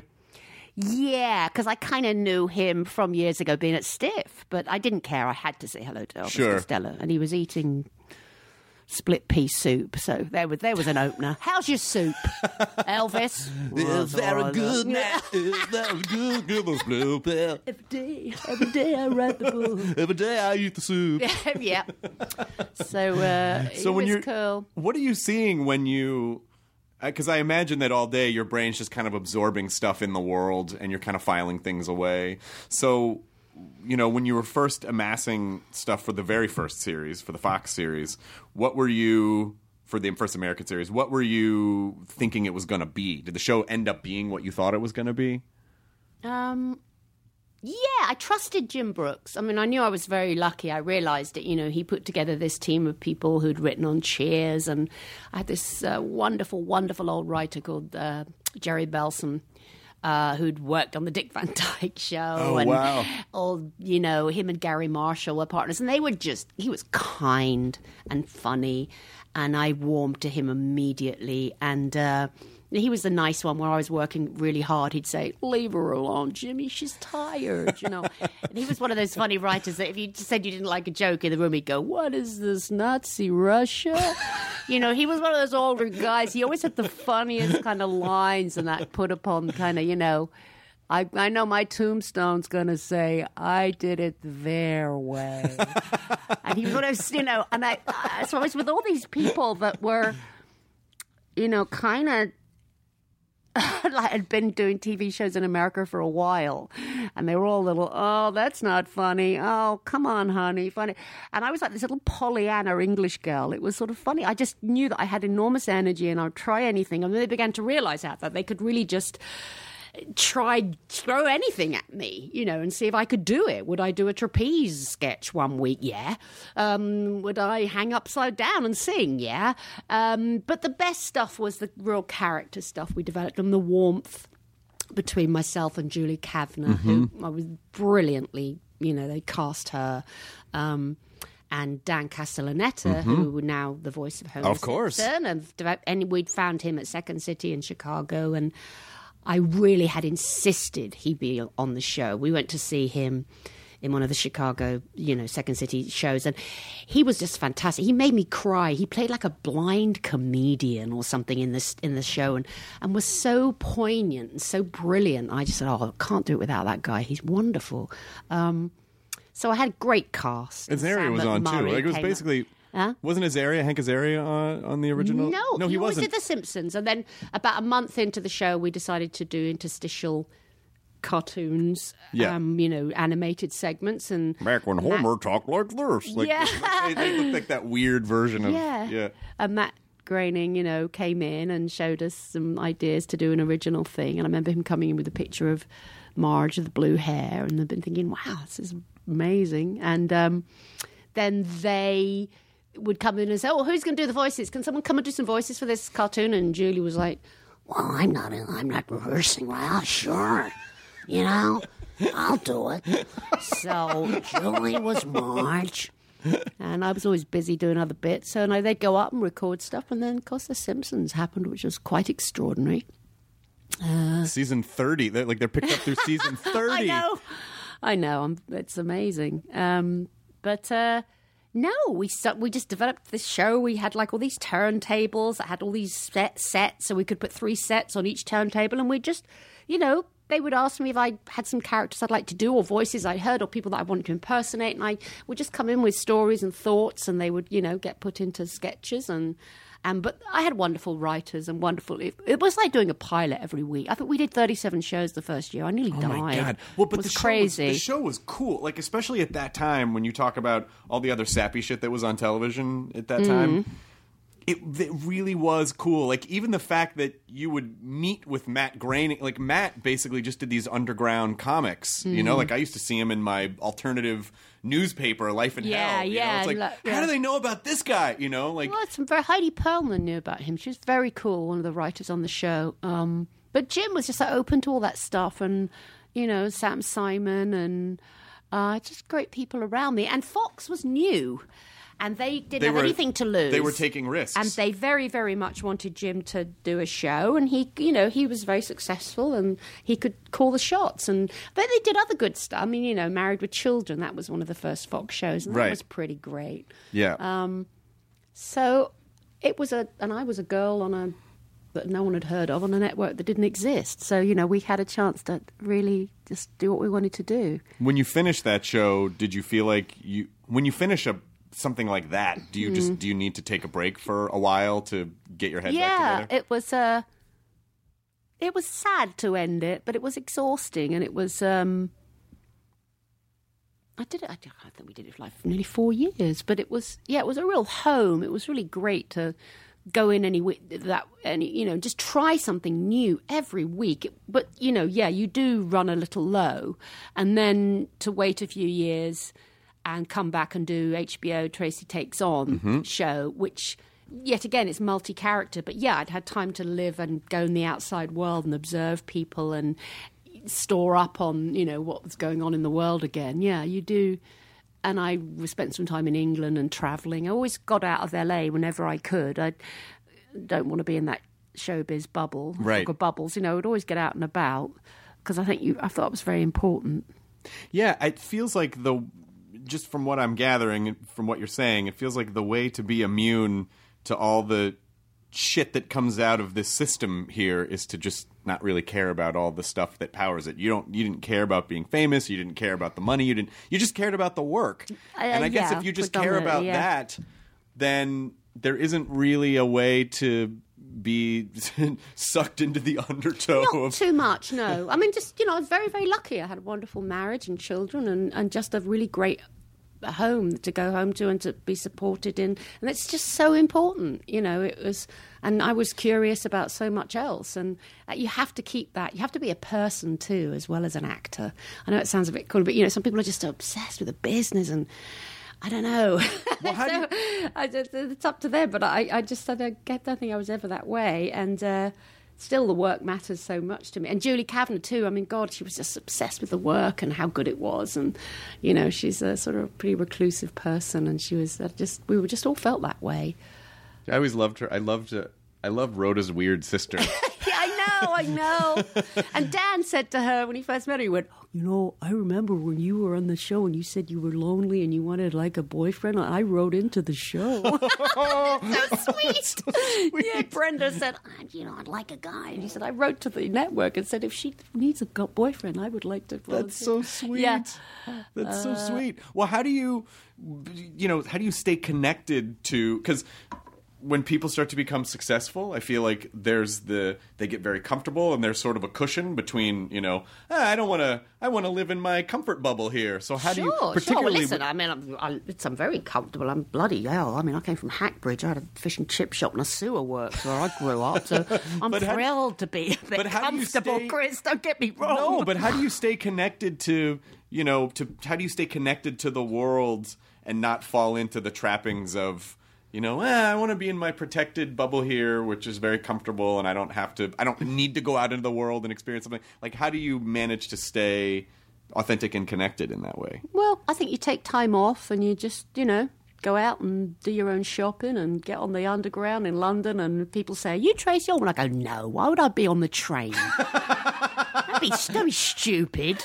Yeah, because I kind of knew him from years ago being at Stiff, but I didn't care. I had to say hello to Elvis Sure. Costello, and he was eating split pea soup. So there was there was an opener. How's your soup, Elvis? Is there a good night? Is there a good give us blue pill? Every day, every day I write the book. Every day I eat the soup. Yeah. So uh, So he when was you're, cool. what are you seeing when you? Because I imagine that all day your brain's just kind of absorbing stuff in the world, and you're kind of filing things away. So, you know, when you were first amassing stuff for the very first series, for the Fox series, what were you for the first American series? What were you thinking it was going to be? Did the show end up being what you thought it was going to be? Um, yeah, I trusted Jim Brooks. I mean, I knew I was very lucky. I realized it. You know, he put together this team of people who'd written on Cheers, and I had this uh, wonderful, wonderful old writer called uh, Jerry Belson, uh, who'd worked on the Dick Van Dyke Show. Oh, and wow. all, you know, him and Gary Marshall were partners, and they were just, he was kind and funny, and I warmed to him immediately. And uh, he was the nice one where I was working really hard. He'd say, leave her alone, Jimmy, she's tired, you know. And he was one of those funny writers that if you said you didn't like a joke in the room, he'd go, what is this, Nazi Russia? You know, he was one of those older guys. He always had the funniest kind of lines and that put upon kind of, you know, I, I know my tombstone's going to say, I did it their way. And he was one of those, you know, and I, I so I was with all these people that were, you know, kind of, like had been doing T V shows in America for a while, and they were all little, oh, that's not funny. Oh, come on, honey, funny. And I was like this little Pollyanna English girl. It was sort of funny. I just knew that I had enormous energy and I'd try anything. And then they began to realize that, that they could really just try throw anything at me, you know, and see if I could do it. Would I do a trapeze sketch one week? Yeah. Um, would I hang upside down and sing? Yeah. Um, but the best stuff was the real character stuff we developed, and the warmth between myself and Julie Kavner, mm-hmm. who I was brilliantly, you know, they cast her. Um, and Dan Castellaneta, mm-hmm. who now the voice of Homer Of course. Simpson, and, and we'd found him at Second City in Chicago, and I really had insisted he be on the show. We went to see him in one of the Chicago, you know, Second City shows, and he was just fantastic. He made me cry. He played like a blind comedian or something in this in the show, and, and was so poignant and so brilliant. I just said, oh, I can't do it without that guy. He's wonderful. Um, so I had a great cast. Azaria was on too. Like, it was basically... Up. Huh? Wasn't Azaria, Hank Azaria on, on the original? No, no, he, he wasn't. always did The Simpsons. And then about a month into the show, we decided to do interstitial cartoons, yeah. um, you know, animated segments. And back when Matt, Homer talked like this. Like, yeah. they, they looked like that weird version of... Yeah. yeah. And Matt Groening, you know, came in and showed us some ideas to do an original thing. And I remember him coming in with a picture of Marge with the blue hair. And I've been thinking, wow, this is amazing. And um, then they... would come in and say, oh, who's going to do the voices? Can someone come and do some voices for this cartoon? And Julie was like, well, I'm not in, I'm not rehearsing. Well, sure. You know, I'll do it. So Julie was Marge. And I was always busy doing other bits. So and they'd go up and record stuff. And then, of course, The Simpsons happened, which was quite extraordinary. Uh, season thirty. They're, like, they're picked up through season thirty. I know. I know. I'm, it's amazing. Um, but... Uh, No, we we just developed this show. We had like all these turntables that had all these set, sets, so we could put three sets on each turntable, and we just, you know, they would ask me if I had some characters I'd like to do or voices I heard or people that I wanted to impersonate, and I would just come in with stories and thoughts, and they would, you know, get put into sketches. And and but I had wonderful writers and wonderful. It, it was like doing a pilot every week. I think we did thirty-seven shows the first year. I nearly oh died. Oh my god! Well, but it was the crazy. Show was, the show was cool. Like, especially at that time when you talk about all the other sappy shit that was on television at that Mm. time. It, it really was cool. Like, even the fact that you would meet with Matt Groening. Like, Matt basically just did these underground comics. Mm. You know, like I used to see him in my alternative newspaper, Life in yeah, Hell. You yeah, know? It's like, lo- yeah. how do they know about this guy? You know, like well, it's very, Heidi Perlman knew about him. She was very cool, one of the writers on the show. Um, but Jim was just so open to all that stuff, and you know, Sam Simon, and uh, just great people around me. And Fox was new. And they didn't they have were, anything to lose. They were taking risks. And they very, very much wanted Jim to do a show. And he, you know, he was very successful and he could call the shots. And but they did other good stuff. I mean, you know, Married with Children, that was one of the first Fox shows. And that right. was pretty great. Yeah. Um, so it was a, and I was a girl on a, that no one had heard of on a network that didn't exist. So, you know, we had a chance to really just do what we wanted to do. When you finished that show, did you feel like you, when you finish a, something like that, do you just do you need to take a break for a while to get your head yeah, back together? Yeah, it was uh, it was sad to end it, but it was exhausting, and it was. Um, I did it. I, I think we did it for like nearly four years, but it was yeah, it was a real home. It was really great to go in any that any you know just try something new every week. But you know, yeah, you do run a little low, and then to wait a few years and come back and do H B O Tracy Takes On mm-hmm. show, which, yet again, it's multi-character. But yeah, I'd had time to live and go in the outside world and observe people and store up on, you know, what was going on in the world again. Yeah, you do. And I spent some time in England and travelling. I always got out of L A whenever I could. I don't want to be in that showbiz bubble, Right. or bubbles, you know, would always get out and about because I think you, I thought it was very important. Yeah, it feels like the, just from what I'm gathering, from what you're saying, it feels like the way to be immune to all the shit that comes out of this system here is to just not really care about all the stuff that powers it. You don't, you didn't care about being famous. You didn't care about the money. You didn't. You just cared about the work. Uh, and I guess yeah, if you just care about predominantly, yeah. that, then there isn't really a way to be sucked into the undertow Not of too much, no. I mean, just, you know, I was very, very lucky. I had a wonderful marriage and children and, and just a really great home to go home to and to be supported in. And it's just so important, you know, it was, and I was curious about so much else. And uh, you have to keep that. You have to be a person too, as well as an actor. I know it sounds a bit cool, but, you know, some people are just obsessed with the business and I don't know. Well, how so, do you- I, it's up to them, but I, I just I don't, get, don't think I was ever that way. And uh, still the work matters so much to me. And Julie Kavanagh too. I mean, God, she was just obsessed with the work and how good it was. And, you know, she's a sort of pretty reclusive person. And she was uh, just, we were just all felt that way. I always loved her. I loved uh, I loved Rhoda's weird sister. Yeah, I know, I know. And Dan said to her when he first met her, he went, you know, I remember when you were on the show and you said you were lonely and you wanted like a boyfriend. I wrote into the show. So sweet. sweet. Yeah, Brenda said, you know, I'd like a guy. And he said, I wrote to the network and said, if she needs a boyfriend, I would like to volunteer. That's so sweet. Yeah. That's so sweet. Well, how do you, you know, how do you stay connected to, because when people start to become successful, I feel like there's the, they get very comfortable and there's sort of a cushion between, you know, ah, I don't want to, I want to live in my comfort bubble here. So how Sure, do you, sure. particularly, Well, listen, I mean, I'm, I, it's, I'm very comfortable. I'm bloody hell. I mean, I came from Hackbridge. I had a fish and chip shop and a sewer works where I grew up. So I'm But how- thrilled to be a bit but how do you comfortable, stay- Chris. Don't get me wrong. no, but how do you stay connected to, you know, to, how do you stay connected to the world and not fall into the trappings of, you know, eh, I want to be in my protected bubble here, which is very comfortable, and I don't have to, I don't need to go out into the world and experience something. Like, how do you manage to stay authentic and connected in that way? Well, I think you take time off and you just, you know, go out and do your own shopping and get on the underground in London. And people say, are you Tracy Ullman? I go, no, why would I be on the train? That'd be, that'd be stupid.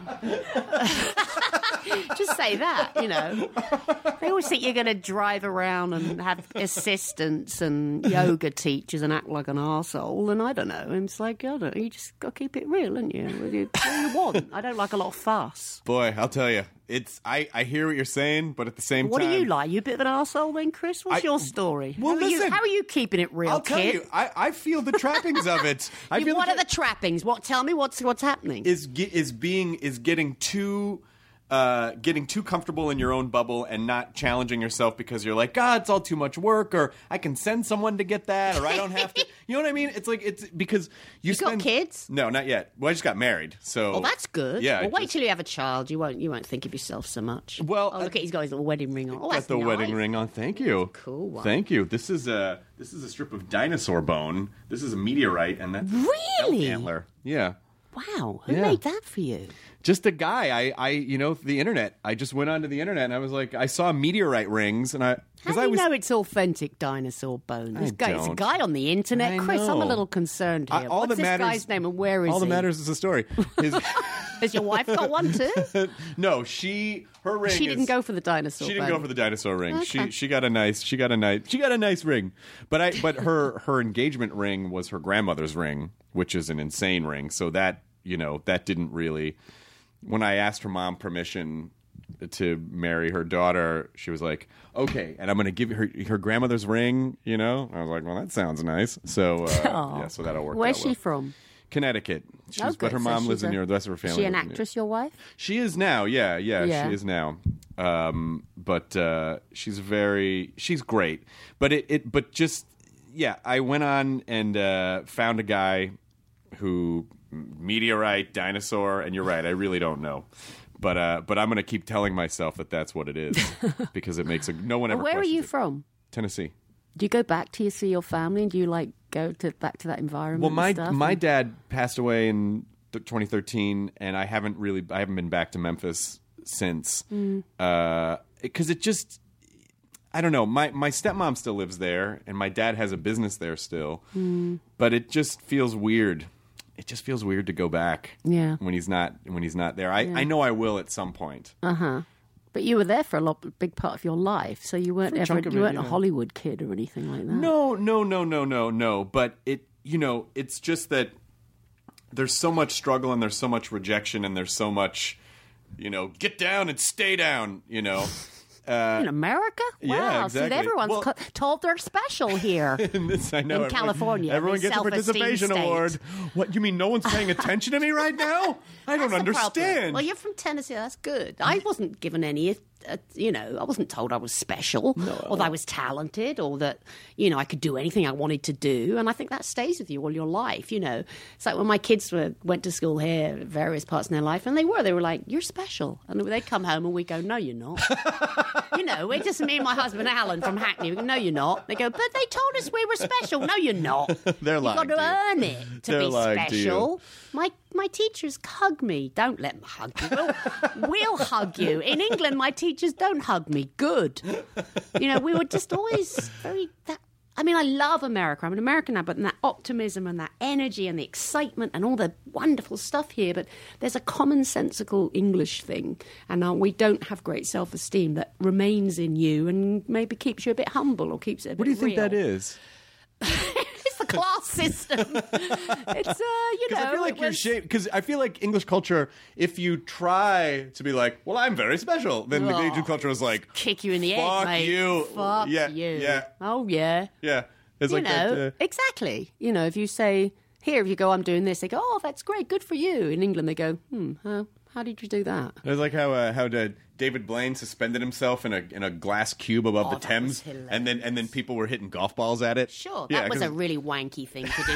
Just say that, you know. They always think you're going to drive around and have assistants and yoga teachers and act like an arsehole. And I don't know. And it's like, I don't know, you just got to keep it real, haven't you? What do you, what do you want? I don't like a lot of fuss. Boy, I'll tell you, it's, I, I hear what you're saying, but at the same What time. do you like? You a bit of an arsehole then, Chris? What's I- your story? Well, how, are you, listen, how are you keeping it real, I'll tell kid? you, I, I feel the trappings of it. I You- feel what the are the trappings? What? Tell me what's what's happening. is ge- is being is getting too uh, getting too comfortable in your own bubble and not challenging yourself because you're like, God, it's all too much work, or I can send someone to get that, or I don't have to. You know what I mean? It's like it's because you, You got spend, kids? No, not yet. Well, I just got married, so Well, that's good. Yeah, Well, I wait just till you have a child. You won't. You won't think of yourself so much. Well, oh, look at he's got his little wedding ring on. Oh, that's got the nice. wedding ring on. Thank you. Cool one. Thank you. This is a this is a strip of dinosaur bone. This is a meteorite, and that's a Really? elk antler. Yeah. Wow, who Yeah. made that for you? Just a guy. I, I, you know, the internet. I just went onto the internet and I was like, I saw meteorite rings, and I How because do I you was. know it's authentic dinosaur bone? This I guy, it's a don't. guy on the internet, I Chris. I'm a know. little concerned I- here. all What's that this matters- guy's name and where is all he? that matters is the story. His, Has your wife got one too? no, she her ring. She didn't is- go for the dinosaur. She didn't bone. go for the dinosaur ring. Okay. She she got a nice she got a nice she got a nice ring. But I but her her engagement ring was her grandmother's ring, which is an insane ring. So that, you know, that didn't really. When I asked her mom permission to marry her daughter, she was like, "Okay," and I'm going to give her her grandmother's ring. You know, I was like, "Well, that sounds nice." So uh, yeah, so that'll work. Where's out she well. from? Connecticut. She's, Oh, but good. her So mom she's lives in a- New York. The rest of her family. Is she an lives in New York. actress, your wife? She is now, yeah, yeah, Yeah. she is now. Um, but uh, she's very, she's great. But it, it, but just, yeah, I went on and uh, found a guy who meteorite, dinosaur, and you're right, I really don't know. But uh, but I'm going to keep telling myself that that's what it is because it makes a, no one ever. Where are questions you it. from? Tennessee. Do you go back to you see your family? And do you like go to back to that environment? Well, my and stuff? my And- dad passed away in th- twenty thirteen, and I haven't really I haven't been back to Memphis since. Mm. Because it just, I don't know. My my stepmom still lives there, and my dad has a business there still. Mm. But it just feels weird. It just feels weird to go back. Yeah. When he's not when he's not there. I, yeah. I know I will at some point. Uh huh. But you were there for a lot, big part of your life, so you weren't ever you weren't it, yeah. a Hollywood kid or anything like that. No, no, no, no, no, no. But it, you know, it's just that there's so much struggle and there's so much rejection and there's so much, you know, get down and stay down. You know. Uh, in America? Wow. Yeah, exactly. So everyone's well, co- told they're special here. in this, I know. In everyone, California. Everyone gets a participation state. award. What, you mean no one's paying attention to me right now? I don't understand. Well, you're from Tennessee. That's good. I wasn't given any, uh, you know, I wasn't told I was special no. or that I was talented or that, you know, I could do anything I wanted to do. And I think that stays with you all your life, you know. It's like when my kids were, went to school here, various parts in their life, and they were. They were like, you're special. And they'd come home and we go, no, you're not. You know, we're just me and my husband Alan from Hackney. We go, no, you're not. They go, but they told us we were special. No, you're not. They're lying. You've got to earn it to They're be special. To my my teachers hug me. Don't let them hug you. We'll, we'll hug you. In England, my teachers don't hug me. Good. You know, we were just always very... That, I mean, I love America. I'm an American now, but that optimism and that energy and the excitement and all the wonderful stuff here. But there's a commonsensical English thing, and uh, we don't have great self-esteem that remains in you and maybe keeps you a bit humble or keeps it a bit What do you think real. that is? It's the class system. It's, uh, you know... I feel like you're was... shaped... Because I feel like English culture, if you try to be like, well, I'm very special, then oh, the English culture is like... Kick you in the fuck egg, mate. you. Fuck yeah, you. Yeah. Oh, yeah. Yeah. It's you like know, that, uh... exactly. You know, if you say, here, if you go, I'm doing this, they go, oh, that's great, good for you. In England, they go, hmm, how, how did you do that? It's like how uh, how did David Blaine suspended himself in a in a glass cube above oh, the Thames, and then and then people were hitting golf balls at it. Sure, yeah, that was a really wanky thing to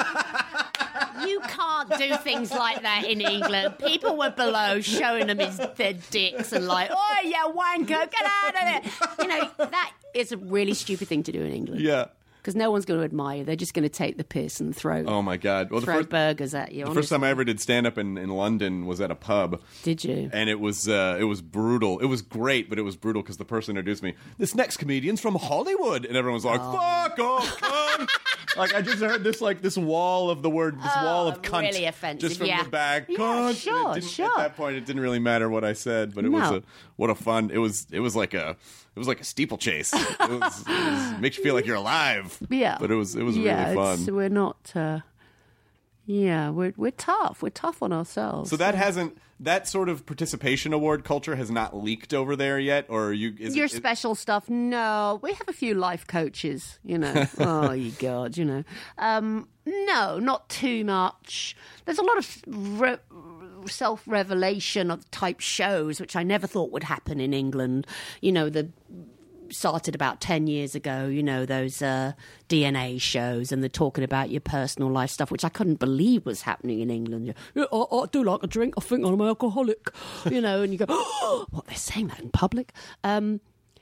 do. You can't do things like that in England. People were below showing them his, their dicks and like, oh, you wanker, get out of there. You know, that is a really stupid thing to do in England. Yeah. Because no one's going to admire you. They're just going to take the piss and throw oh my God. Well, throw the first, burgers at you. The honestly. first time I ever did stand-up in, in London was at a pub. Did you? And it was uh, it was brutal. It was great, but it was brutal because the person introduced me. This next comedian's from Hollywood. And everyone was like, oh. fuck off, cunt. Like, I just heard this, like, this wall of the word, this oh, wall of cunt. Really offensive, just from yeah. the back. Yeah, cunt. sure, it didn't, sure. At that point, it didn't really matter what I said, but it no. was a, what a fun, it was, it was like a... It was like a steeplechase. It, was, it was, makes you feel like you're alive. Yeah, but it was it was yeah, really fun. It's, we're not. Uh, yeah, we're we're tough. We're tough on ourselves. So that hasn't that sort of participation award culture has not leaked over there yet, or are you? Is Your it, special stuff? No, we have a few life coaches. You know. Oh, you God, you know. Um, no, not too much. There's a lot of re- self-revelation of type shows, which I never thought would happen in England. You know, the started about ten years ago, you know, those uh, D N A shows, and they're talking about your personal life stuff, which I couldn't believe was happening in England. Yeah, I, I do like a drink. I think I'm an alcoholic, you know, and you go, oh, what, they're saying that in public? Um,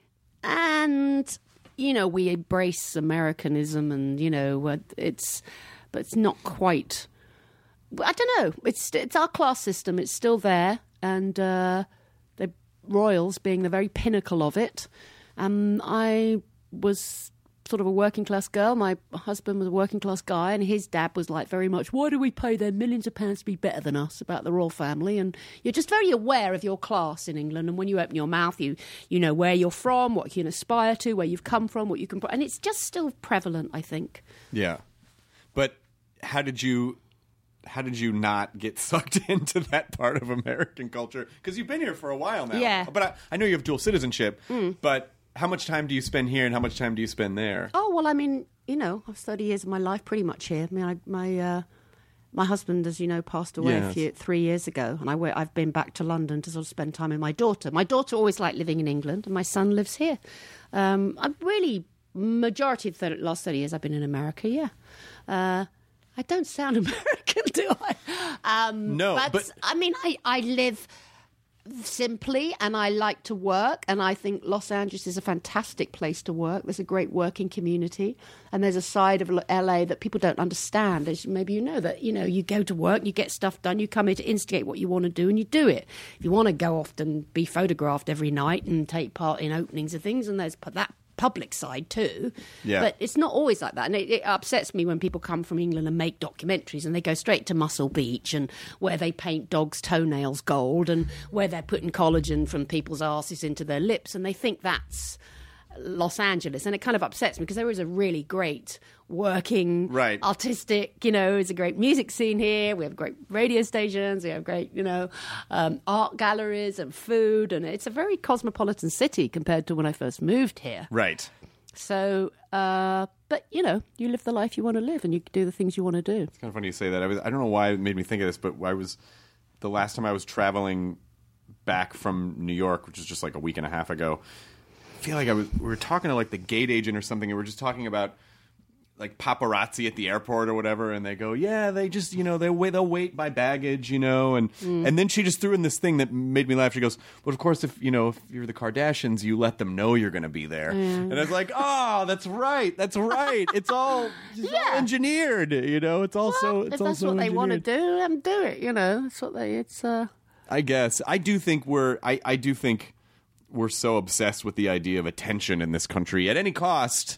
and, you know, we embrace Americanism and, you know, it's, but it's not quite... I don't know. It's it's our class system. It's still there, and uh, the royals being the very pinnacle of it. Um, I was sort of a working class girl. My husband was a working class guy, and his dad was like very much, why do we pay them millions of pounds to be better than us, about the royal family? And you're just very aware of your class in England, and when you open your mouth, you you know where you're from, what you can aspire to, where you've come from, what you can... And it's just still prevalent, I think. Yeah. But how did you... How did you not get sucked into that part of American culture? Because you've been here for a while now. Yeah. But I, I know you have dual citizenship. Mm. But how much time do you spend here and how much time do you spend there? Oh, well, I mean, you know, I've thirty years of my life pretty much here. I mean, I, my uh, my husband, as you know, passed away Yes. a few, three years ago. And I, I've been back to London to sort of spend time with my daughter. My daughter always liked living in England, and my son lives here. Um, I'm really, majority of the last thirty years I've been in America, yeah. Uh I don't sound American, do I? Um, no, but, but... I mean, I, I live simply, and I like to work, and I think Los Angeles is a fantastic place to work. There's a great working community, and there's a side of L A that people don't understand. As maybe you know that, you know, you go to work, you get stuff done, you come here to instigate what you want to do, and you do it. If you want to go off and be photographed every night and take part in openings of things, and there's that public side too. Yeah. But it's not always like that. And it, it upsets me when people come from England and make documentaries and they go straight to Muscle Beach and where they paint dogs' toenails gold and where they're putting collagen from people's asses into their lips, and they think that's Los Angeles. And it kind of upsets me because there is a really great working, right. artistic, you know, it's a great music scene here. We have great radio stations. We have great, you know, um, art galleries and food. And it's a very cosmopolitan city compared to when I first moved here. Right. So, uh, but, you know, you live the life you want to live and you do the things you want to do. It's kind of funny you say that. I was, I don't know why it made me think of this, but I was, the last time I was traveling back from New York, which was just like a week and a half ago, I feel like I was, we were talking to like the gate agent or something, and we were just talking about like paparazzi at the airport or whatever, and they go, yeah, they just, you know, they wait, they'll wait my baggage, you know, and mm. and then she just threw in this thing that made me laugh. She goes, well, of course, if you know, if you're the Kardashians, you let them know you're going to be there, mm. and I was like, oh, that's right, that's right, it's all, it's yeah. all engineered, you know, it's also, well, it's if also that's what engineered. they want to do, let them do it, you know, that's what they, it's, uh, I guess I do think we're, I I do think we're so obsessed with the idea of attention in this country at any cost.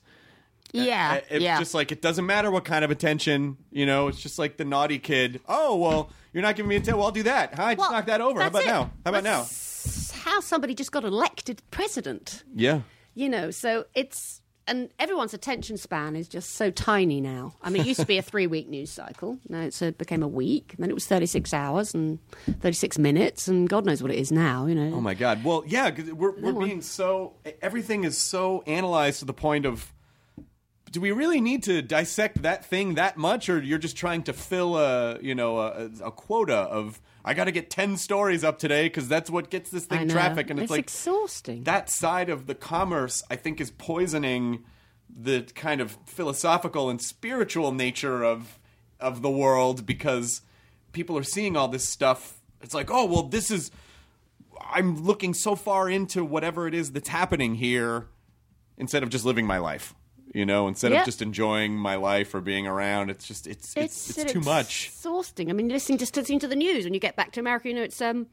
Yeah, It's yeah. just like, it doesn't matter what kind of attention, you know, it's just like the naughty kid. Oh, well, you're not giving me attention. Well, I'll do that. Hi, just Well, knock that over. How that's about it. now? How about now? That's how somebody just got elected president. Yeah. You know, so it's, and everyone's attention span is just so tiny now. I mean, it used to be a three-week news cycle. Now it's a, became a week. And then it was thirty-six hours and thirty-six minutes, and God knows what it is now, you know. Oh, my God. Well, yeah, because we're, we're being so, everything is so analyzed to the point of, do we really need to dissect that thing that much, or you're just trying to fill a, you know, a, a quota of, I got to get ten stories up today because that's what gets this I thing know. traffic, and it's, It's like exhausting. That side of the commerce, I think, is poisoning the kind of philosophical and spiritual nature of of the world, because people are seeing all this stuff. It's like, oh, well, this is, I'm looking so far into whatever it is that's happening here instead of just living my life. You know, instead Yep. of just enjoying my life or being around, it's just it's it's it's, it's too much. Exhausting. I mean, listening just listening to the news when you get back to America, you know, it's um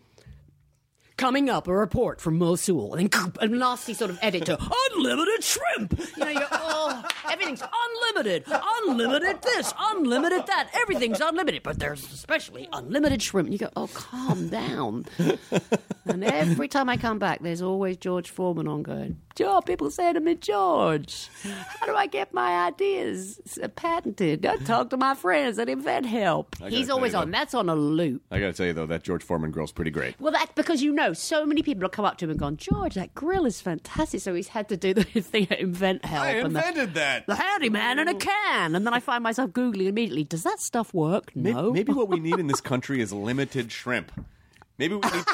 coming up a report from Mosul, and then a nasty sort of edit to unlimited shrimp. You know, you go, oh, everything's unlimited, unlimited this, unlimited that, everything's unlimited, but there's especially unlimited shrimp. And you go, oh, calm down. And every time I come back, there's always George Foreman on going, George, people say to me, George, how do I get my ideas patented? I talk to my friends at Invent Help. gotta He's tell always you, on. though, That's on a loop. I got to tell you though, that George Foreman grill's pretty great. Well, that's because, you know, so many people have come up to him and gone, George, that grill is fantastic. So he's had to do the thing at Invent Help. I and the, invented that. the handyman in a can. And then I find myself Googling immediately, does that stuff work? Maybe, No. maybe what we need in this country is limited shrimp. Maybe we need.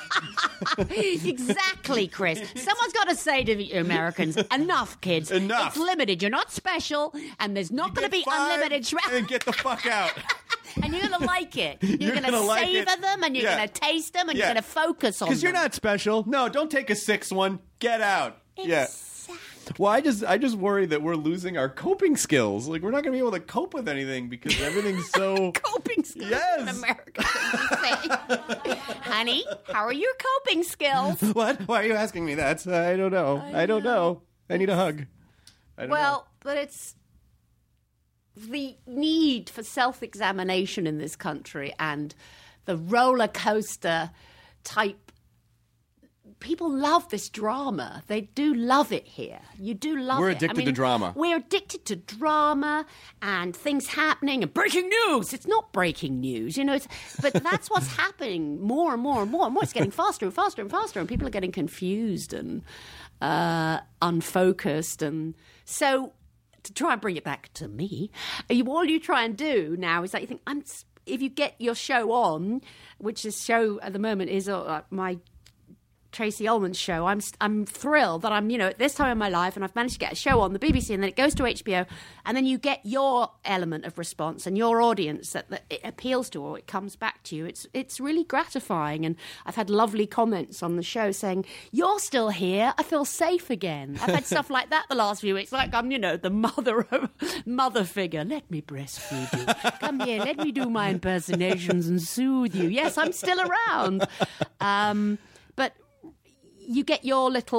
Exactly, Chris. Someone's got to say to the Americans, enough, kids. Enough. It's limited. You're not special, and there's not going to Get be five unlimited shrimp. and get the fuck out. And you're going to like it. You're, You're going to gonna like savor it. them, and you're Yeah. going to taste them, and Yeah. you're going to focus on them. Because you're not special. No, don't take a sixth one. Get out. Yeah. Exactly. Well, I just I just worry that we're losing our coping skills. Like, we're not going to be able to cope with anything because everything's so. Coping skills Yes. in America. Honey, how are your coping skills? What? Why are you asking me that? I don't know. I, I don't know. know. I need a hug. I don't Well, know. but it's the need for self-examination in this country and the roller coaster type. People love this drama. They do love it here. You do love We're it. addicted I mean, to drama. We're addicted to drama and things happening and breaking news. It's not breaking news, you know. It's, but that's what's happening more and more and more and more. It's getting faster and faster and faster, and people are getting confused and uh, unfocused. And so, to try and bring it back to me, you, all you try and do now is that you think, I'm. If you get your show on, which this show at the moment is uh, my Tracy Ullman's show, I'm I'm thrilled that I'm, you know, at this time in my life, and I've managed to get a show on the B B C, and then it goes to H B O, and then you get your element of response and your audience that, that it appeals to, or it comes back to you. It's it's really gratifying, and I've had lovely comments on the show saying, "You're still here. I feel safe again." I've had stuff like that the last few weeks, like I'm, you know, the mother mother figure. Let me breastfeed you. Come here. Let me do my impersonations and soothe you. Yes, I'm still around. Um, but you get your little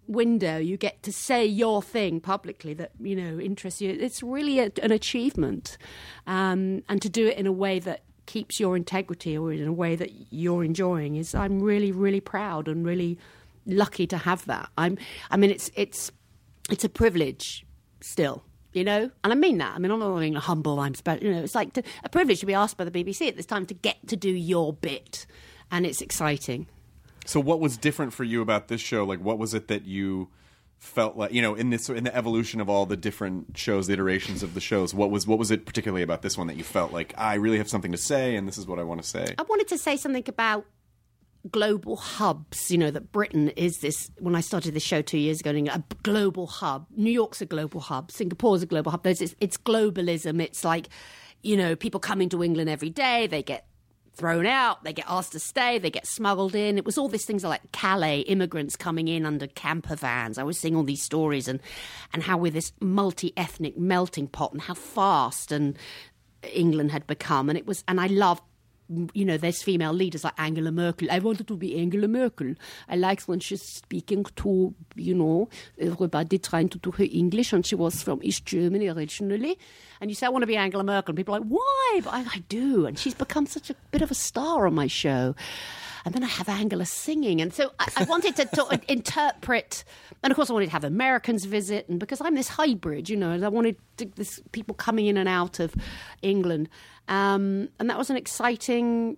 window, you get to say your thing publicly that, you know, interests you. It's really a, an achievement. Um, and to do it in a way that keeps your integrity or in a way that you're enjoying is, I'm really, really proud and really lucky to have that. I'm, I mean, it's, it's, it's a privilege still, you know, and I mean that. I mean, I'm not being humble, I'm special, you know, it's like to, a privilege to be asked by the B B C at this time to get to do your bit. And it's exciting. So what was different for you about this show? Like, what was it that you felt like, you know, in this, in the evolution of all the different shows, the iterations of the shows, what was what was it particularly about this one that you felt like, I really have something to say and this is what I want to say? I wanted to say something about global hubs, you know, that Britain is this, when I started the show two years ago, a global hub. New York's a global hub. Singapore's a global hub. There's, it's, it's globalism. It's like, you know, people coming to England every day, they get thrown out, they get asked to stay, they get smuggled in. It was all these things like Calais, immigrants coming in under camper vans. I was seeing all these stories and, and how we're this multi-ethnic melting pot and how fast and England had become. And it was, and I loved, you know, there's female leaders like Angela Merkel. I wanted to be Angela Merkel. I liked when she's speaking to, you know, everybody trying to do her English, and she was from East Germany originally. And you say, I want to be Angela Merkel. And people are like, why? But I, I do. And she's become such a bit of a star on my show. And then I have Angela singing. And so I, I wanted to, to interpret, and of course I wanted to have Americans visit, and because I'm this hybrid, you know, and I wanted to, this people coming in and out of England. Um, and that was an exciting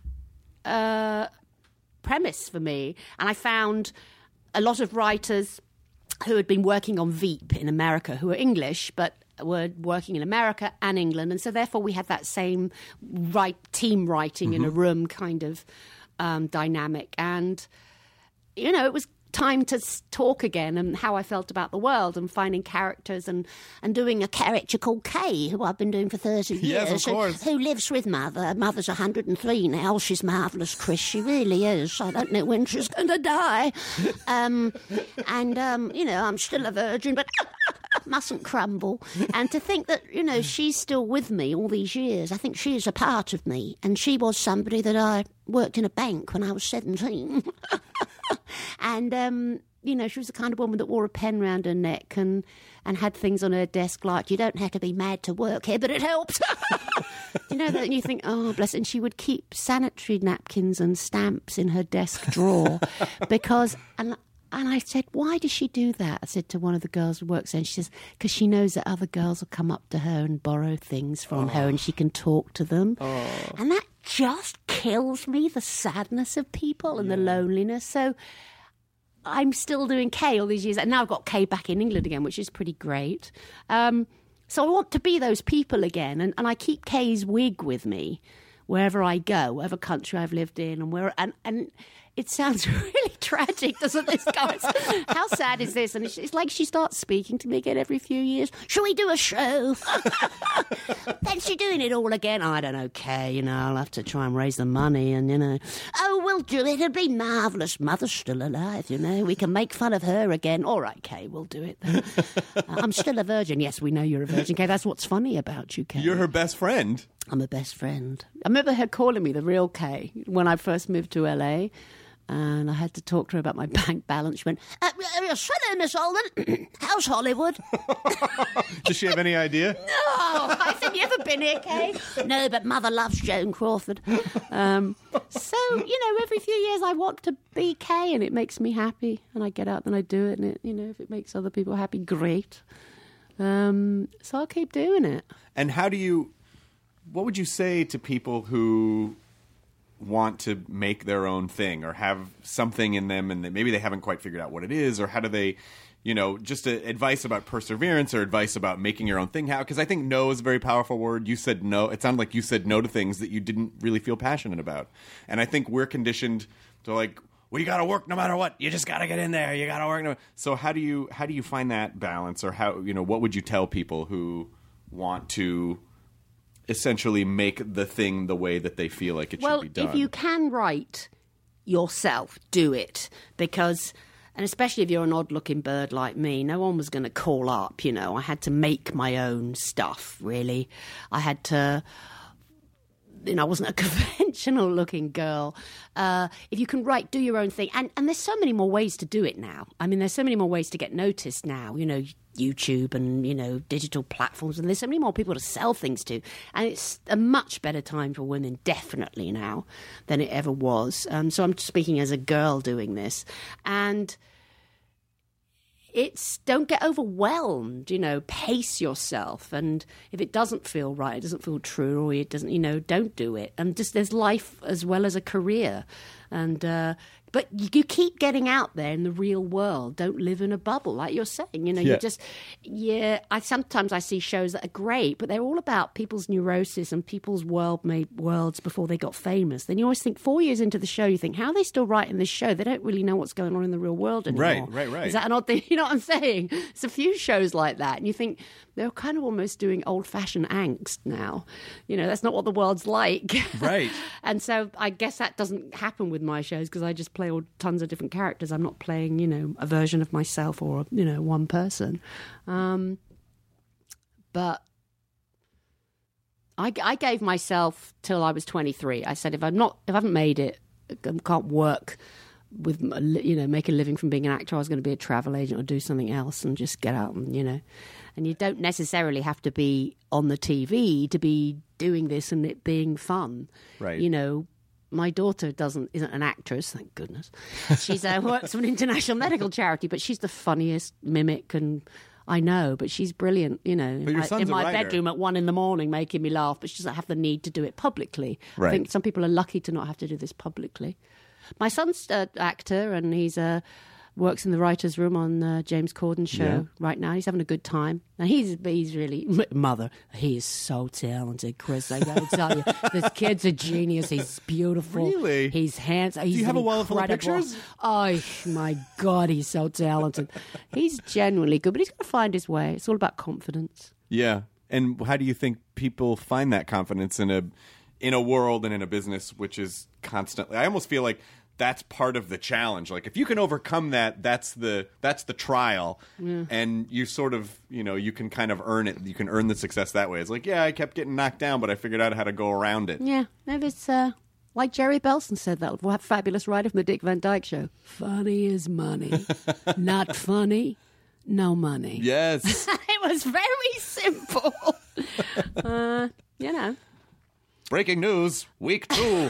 uh, premise for me. And I found a lot of writers who had been working on Veep in America, who were English, but were working in America and England. And so therefore we had that same right team writing mm-hmm. in a room kind of um, dynamic. And, you know, it was time to talk again and how I felt about the world and finding characters and, and doing a character called Kay, who I've been doing for thirty years. Yes, of course. Who, who lives with Mother. Mother's one hundred and three now. She's marvellous, Chris. She really is. I don't know when she's going to die. Um, and, um, you know, I'm still a virgin, but mustn't crumble. And to think that, you know, she's still with me all these years. I think she is a part of me. And she was somebody that I worked in a bank when I was seventeen. And, um, you know, she was the kind of woman that wore a pen round her neck and, and had things on her desk like, you don't have to be mad to work here, but it helps. You know that? And you think, oh, bless. And she would keep sanitary napkins and stamps in her desk drawer because... and. And I said, why does she do that? I said to one of the girls who works there, and she says, because she knows that other girls will come up to her and borrow things from oh. her and she can talk to them. Oh. And that just kills me, the sadness of people and yeah. the loneliness. So I'm still doing Kay all these years. And now I've got Kay back in England again, which is pretty great. Um, so I want to be those people again. And, and I keep Kay's wig with me wherever I go, whatever country I've lived in. And where and, and it sounds really tragic, doesn't this, guys? How sad is this? And it's, it's like she starts speaking to me again every few years. Shall we do a show? Thanks for doing it all again. I don't know, Kay, you know, I'll have to try and raise the money and, you know. Oh, we'll do it. It'll be marvellous. Mother's still alive, you know. We can make fun of her again. All right, Kay, we'll do it then. uh, I'm still a virgin. Yes, we know you're a virgin, Kay. That's what's funny about you, Kay. You're her best friend. I'm a best friend. I remember her calling me the real Kay when I first moved to L A. And I had to talk to her about my bank balance. She went, uh, uh, hello, Miss Alden. How's Hollywood? Does she have any idea? No. I said, you ever been here, Kay? No, but Mother loves Joan Crawford. Um, so, you know, every few years I want to be Kay, and it makes me happy. And I get out and I do it. And, it, you know, if it makes other people happy, great. Um, so I'll keep doing it. And how do you... What would you say to people who want to make their own thing or have something in them and that maybe they haven't quite figured out what it is, or how do they, you know, just a, advice about perseverance or advice about making your own thing? How? Because I think no is a very powerful word. You said no. It sounded like you said no to things that you didn't really feel passionate about. And I think we're conditioned to like, well, you got to work no matter what. You just got to get in there. You got to work. No- so how do you how do you find that balance, or how, you know, what would you tell people who want to essentially make the thing the way that they feel like it well, should be done? Well, if you can write yourself, do it. Because, and especially if you're an odd-looking bird like me, no one was going to call up, you know. I had to make my own stuff, really. I had to you know, I wasn't a conventional looking girl. Uh, if you can write, do your own thing. And, and there's so many more ways to do it now. I mean, there's so many more ways to get noticed now, you know, YouTube and, you know, digital platforms. And there's so many more people to sell things to. And it's a much better time for women, definitely now, than it ever was. Um, so I'm speaking as a girl doing this. And it's, don't get overwhelmed, you know, pace yourself. And if it doesn't feel right, it doesn't feel true, or it doesn't, you know, don't do it. And just there's life as well as a career. And, uh, but you, you keep getting out there in the real world. Don't live in a bubble, like you're saying. You know, Yeah. you just, yeah, I sometimes I see shows that are great, but they're all about people's neurosis and people's world-made worlds before they got famous. Then you always think, four years into the show, you think, how are they still writing this show? They don't really know what's going on in the real world anymore. Right, right, right. Is that an odd thing? You know what I'm saying? It's a few shows like that, and you think they're kind of almost doing old-fashioned angst now. You know, that's not what the world's like. Right. And so I guess that doesn't happen with my shows because I just play all tons of different characters. I'm not playing, you know, a version of myself or, you know, one person. Um, but I, I gave myself till I was twenty-three. I said, if I'm not, if I haven't made it, I can't work with, you know, make a living from being an actor, I was going to be a travel agent or do something else and just get out and, you know. And you don't necessarily have to be on the T V to be doing this and it being fun. Right. You know, my daughter doesn't isn't an actress, thank goodness. She's uh, works for an international medical charity, but she's the funniest mimic, and I know, but she's brilliant. You know, But your I- son's in a my writer. bedroom at one in the morning, making me laugh. But she doesn't have the need to do it publicly. Right. I think some people are lucky to not have to do this publicly. My son's an actor, and he's uh, works in the writers' room on uh, James Corden's show Yeah. right now. He's having a good time, and he's he's really mother. He is so talented, Chris. I got to tell you, this kid's a genius. He's beautiful. Really? He's handsome. He's you have a an wallet full of incredible- pictures? Oh my God, he's so talented. He's genuinely good, but he's going to find his way. It's all about confidence. Yeah. And how do you think people find that confidence in a in a world and in a business which is constantly, I almost feel like that's part of the challenge. Like if you can overcome that, that's the that's the trial. Yeah. And you sort of, you know, you can kind of earn it. You can earn the success that way. It's like, yeah, I kept getting knocked down, but I figured out how to go around it. Yeah, maybe it's uh, like Jerry Belson said that fabulous writer from the Dick Van Dyke Show. Funny is money. Not funny, no money. Yes. It was very simple. uh, you know. Breaking news, week two.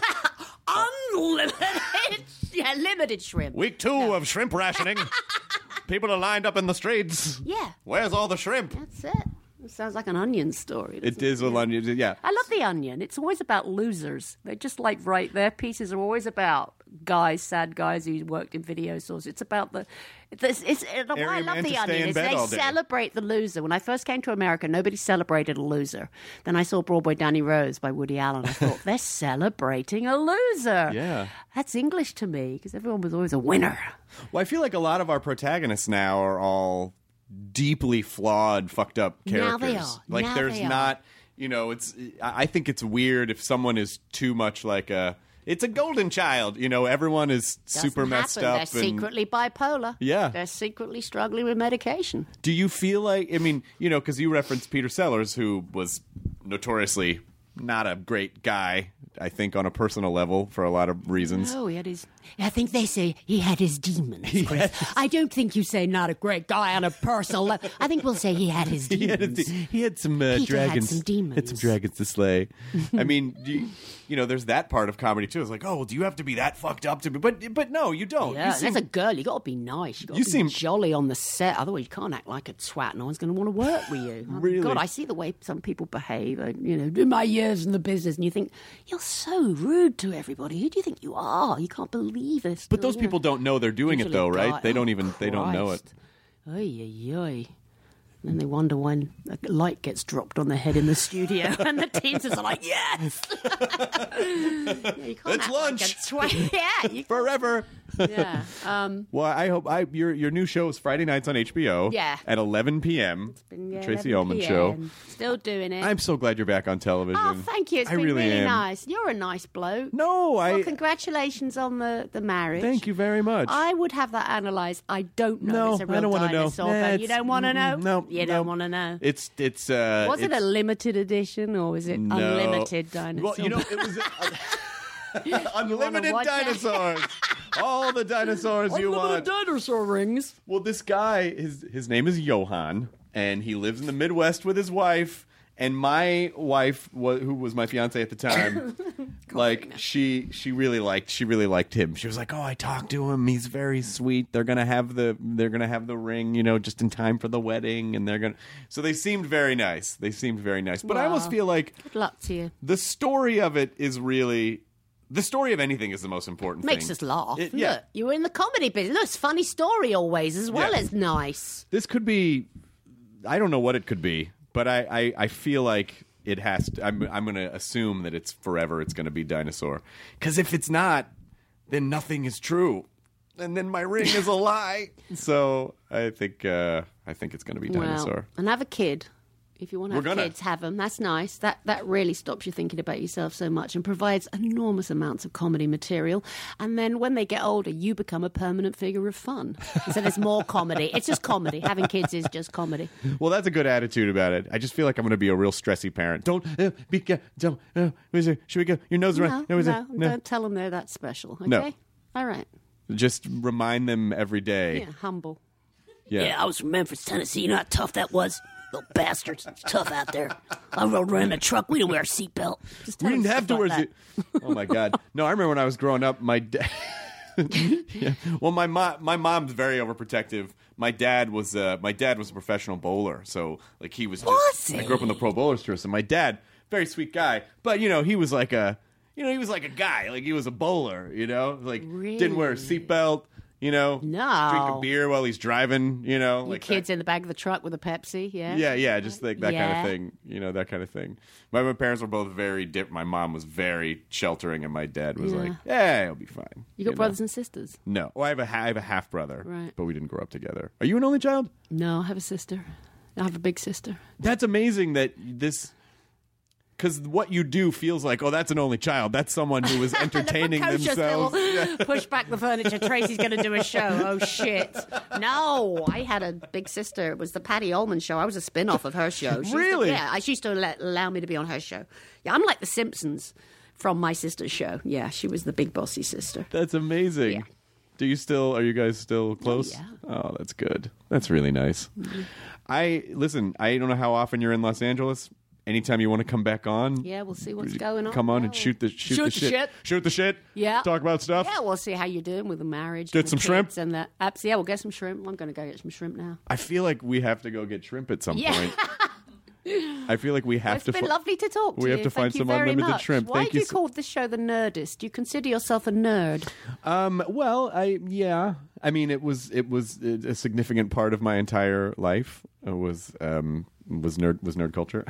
Unlimited, yeah, limited shrimp. Week two of shrimp rationing. People are lined up in the streets. Yeah, Where's all the shrimp? that's it. It sounds like an Onion story. It doesn't is a lot. Yeah. I love The Onion. It's always about losers. They're just like, right, their pieces are always about guys, sad guys who worked in video stores. It's about the... It's, it's, it's, why I Airy love man The to stay Onion in is bed they all day. celebrate the loser. When I first came to America, nobody celebrated a loser. Then I saw Broadway Danny Rose by Woody Allen. I thought, they're celebrating a loser. Yeah. That's English to me, because everyone was always a winner. Well, I feel like a lot of our protagonists now are all deeply flawed, fucked up characters. Now they are. Like Now there's they are. not, you know, it's. I I think it's weird if someone is too much like a. It's a golden child, you know. Everyone is super Doesn't messed happen. up. They're and secretly bipolar. Yeah. They're secretly struggling with medication. do you feel like? I mean, you know, because you referenced Peter Sellers, who was notoriously not a great guy. I think on a personal level for a lot of reasons. Oh, he had his. I think they say he had his demons, Chris. I don't think you say not a great guy on a personal level. I think we'll say he had his He had, a demons. de- he had some uh, Peter had dragons. some demons. Had some dragons to slay. I mean, you, you know, there's that part of comedy too. It's like, oh, well, do you have to be that fucked up to be? But but no, you don't. Yeah, you and seem, as a girl, you got to be nice. You got to You be seem- jolly on the set. Otherwise, you can't act like a twat. No one's going to want to work with you. Oh, Really? God, I see the way some people behave. uh, You know, in my years in the business, and you think you're so rude to everybody. Who do you think you are? You can't believe it. but those people don't know they're doing it Usually though, right? die- They don't Oh, even they don't know it. Christ. Oy, oy, oy. Then they wonder when a light gets dropped on their head in the studio, and the teams are like, "Yes, yeah, you can't It's act lunch. Like a twat. Yeah, you, Forever. Yeah. Um, Well, I hope I your your new show is Friday nights on H B O. Yeah. At eleven p.m. yeah, Tracy eleven Ullman p m. show. Still doing it. I'm so glad you're back on television. Oh, thank you. It's I been really really am. nice. You're a nice bloke. No, I. Well, congratulations on the, the marriage. Thank you very much. I would have that analysed. I don't know No, if it's a real I don't want to know. dinosaur, Nah, but you it's- don't want to know? mm, No, You no. don't want to know? It's it's. Uh, Was it a it's- limited edition or was it no. unlimited dinosaur? Well, you know, it was. Uh, unlimited watch that? dinosaurs. All the dinosaurs you want. dinosaur rings. Well, this guy, his his name is Johan, and he lives in the Midwest with his wife. And my wife, wa- who was my fiance at the time, like she she really liked she really liked him. She was like, "Oh, I talked to him. He's very sweet. They're gonna have the they're gonna have the ring, you know, just in time for the wedding." And they're gonna. So they seemed very nice. They seemed very nice. But I almost Wow. feel like Good luck to you. the story of it is really. The story of anything is the most important Makes thing. us laugh. It- yeah. Look, you were in the comedy business. Look, it's a funny story always, as well Yeah. as nice. This could be. I don't know what it could be, but I, I, I feel like it has to. I'm, I'm going to assume that it's forever. It's going to be dinosaur. Because if it's not, then nothing is true, and then my ring is a lie. So I think uh, I think it's going to be dinosaur. Well, and have a kid. If you want to We're have gonna. kids, have them. That's nice. That that really stops you thinking about yourself so much and provides enormous amounts of comedy material. And then when they get older, you become a permanent figure of fun. So there's more comedy. It's just comedy. Having kids is just comedy. Well, that's a good attitude about it. I just feel like I'm going to be a real stressy parent. Don't uh, be. Uh, don't. Uh, is it- should we go? Your nose is No, right. no, is it- don't tell them they're that special. Okay. No. All right. Just remind them every day. Yeah, humble. Yeah. Yeah, I was from Memphis, Tennessee. You know how tough that was? Little bastards. It's tough out there. I rode around in a truck. We didn't wear a seatbelt. Just We tell didn't them have to stuff wear. like Ze- oh my god! No, I remember when I was growing up. My dad. yeah. Well, my mom. My mom's very overprotective. My dad was. Uh, my dad was a professional bowler, so like he was. Just, Was I grew up in the Pro Bowlers Tour, so my dad, very sweet guy, but you know he was like a. You know he was like a guy, like he was a bowler. You know, like didn't wear a seatbelt. You know, No. drink a beer while he's driving. You know, Your like kids that. in the back of the truck with a Pepsi, yeah? Yeah, yeah, just like that kind Yeah. of thing. You know, that kind of thing. My, my parents were both very different. My mom was very sheltering, and my dad was Yeah. like, "Yeah, it'll be fine." You got know? brothers and sisters? No, well, I have a ha- I have a half brother, Right. but we didn't grow up together. Are you an only child? No, I have a sister. I have a big sister. That's amazing that this. Because what you do feels like, oh, that's an only child. That's someone who was entertaining Precocious themselves. little push back the furniture. Tracy's going to do a show. Oh, shit. No, I had a big sister. It was the Patty Ullman show. I was a spin off of her show. She used to- Really? yeah, I- she used to let, allow me to be on her show. Yeah, I'm like the Simpsons from my sister's show. Yeah, she was the big bossy sister. That's amazing. Yeah. Do you still? Are you guys still close? yeah. Oh, that's good. That's really nice. I listen. I don't know how often you're in Los Angeles. Anytime you want to come back on, Yeah, we'll see what's going on. come on and Yeah. shoot the shoot, Shoot the the shit. shit. Shoot the shit. Yeah. Talk about stuff. Yeah, we'll see how you're doing with the marriage. Get and the some shrimp? kids And the apps. Yeah, we'll get some shrimp. I'm going to go get some shrimp now. I feel like we have to go get shrimp at some Yeah. point. I feel like we have It's to. been fi- lovely to talk to we you. have to Thank find you some very unlimited much. shrimp. Why Thank do you you so- call this show The Nerdist? Do you consider yourself a nerd? Um. Well, I yeah. I mean, it was it was a significant part of my entire life. It was um was nerd was nerd culture.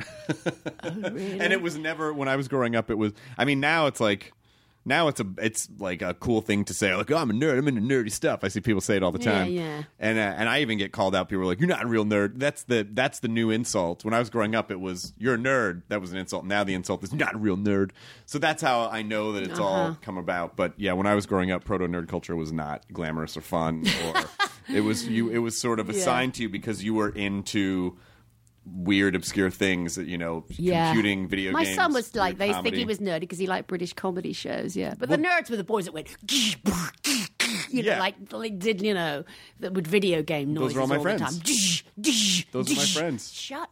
And it was never when I was growing up. It was. I mean, now it's like. Now it's a it's like a cool thing to say, like, oh, I'm a nerd, I'm into nerdy stuff. I see people say it all the Yeah, time. yeah. And uh, and I even get called out. People are like, you're not a real nerd. That's the that's the new insult. When I was growing up, it was you're a nerd. That was an insult. Now the insult is you're not a real nerd. So that's how I know that it's all Uh-huh. come about. But yeah, when I was growing up, proto nerd culture was not glamorous or fun, or it was you. It was sort of assigned to you because you were into weird, obscure things that you know, Yeah. computing, video My games. son was like, weird they think comedy. he was nerdy because he liked British comedy shows, yeah. But the nerds were the boys that went, you know, Yeah. like, like did, you know, that would video game noises Those were all my the friends. time. Those were my friends. Shut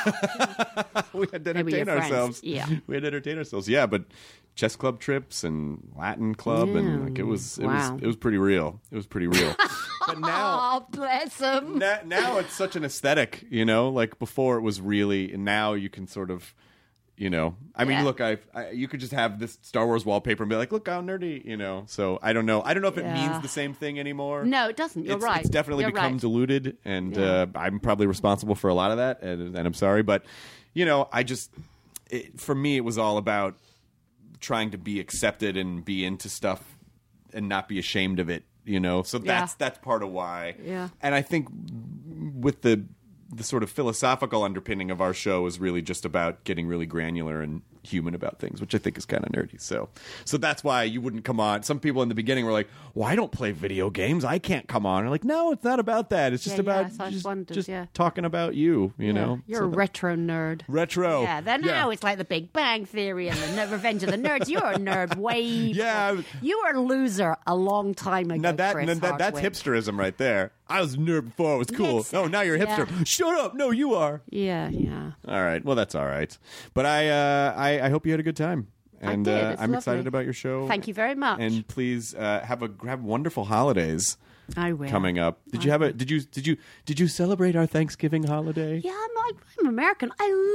up. we had to They were your entertain friends. ourselves. Yeah. we had to entertain ourselves. Yeah, but chess club trips and Latin club and Yeah. like it was it Wow. was it was pretty real. It was pretty real. But now Oh, bless him. now, now it's such an aesthetic, you know. Like before, it was really. And now you can sort of, you know. I mean, Yeah. look, I, I you could just have this Star Wars wallpaper and be like, look how nerdy, you know. So I don't know. I don't know if it Yeah. means the same thing anymore. No, it doesn't. You're it's, right. It's definitely You're become right. diluted, and Yeah. uh, I'm probably responsible for a lot of that, and, and I'm sorry, but you know, I just it, for me, it was all about trying to be accepted and be into stuff and not be ashamed of it you know. So that's that's part of why. Yeah. And I think with the the sort of philosophical underpinning of our show is really just about getting really granular and human about things, which I think is kind of nerdy. So so that's why you wouldn't come on. Some people in the beginning were like, well, I don't play video games. I can't come on. I'm like, no, it's not about that. It's just Yeah, about yes, I just, wondered, just yeah. talking about you, you Yeah. know. You're So a that- retro nerd. retro. Yeah, then now it's like the Big Bang Theory and the Ner- Revenge of the Nerds. You're a nerd way. Yeah, I was- You were a loser a long time ago. Now that, Chris now that that's Hardwick. hipsterism right there. I was a nerd before. It was cool. Yes. Oh, now you're a hipster. Yeah. Shut up. No, you are. Yeah, yeah. All right. Well, that's all right. But I, uh, I, I hope you had a good time. And I did. Uh, It's I'm lovely. excited about your show. Thank you very much. And please uh, have a have wonderful holidays I will. coming up. Did you have a? Did you did you did you celebrate our Thanksgiving holiday? Yeah, I'm, I'm American.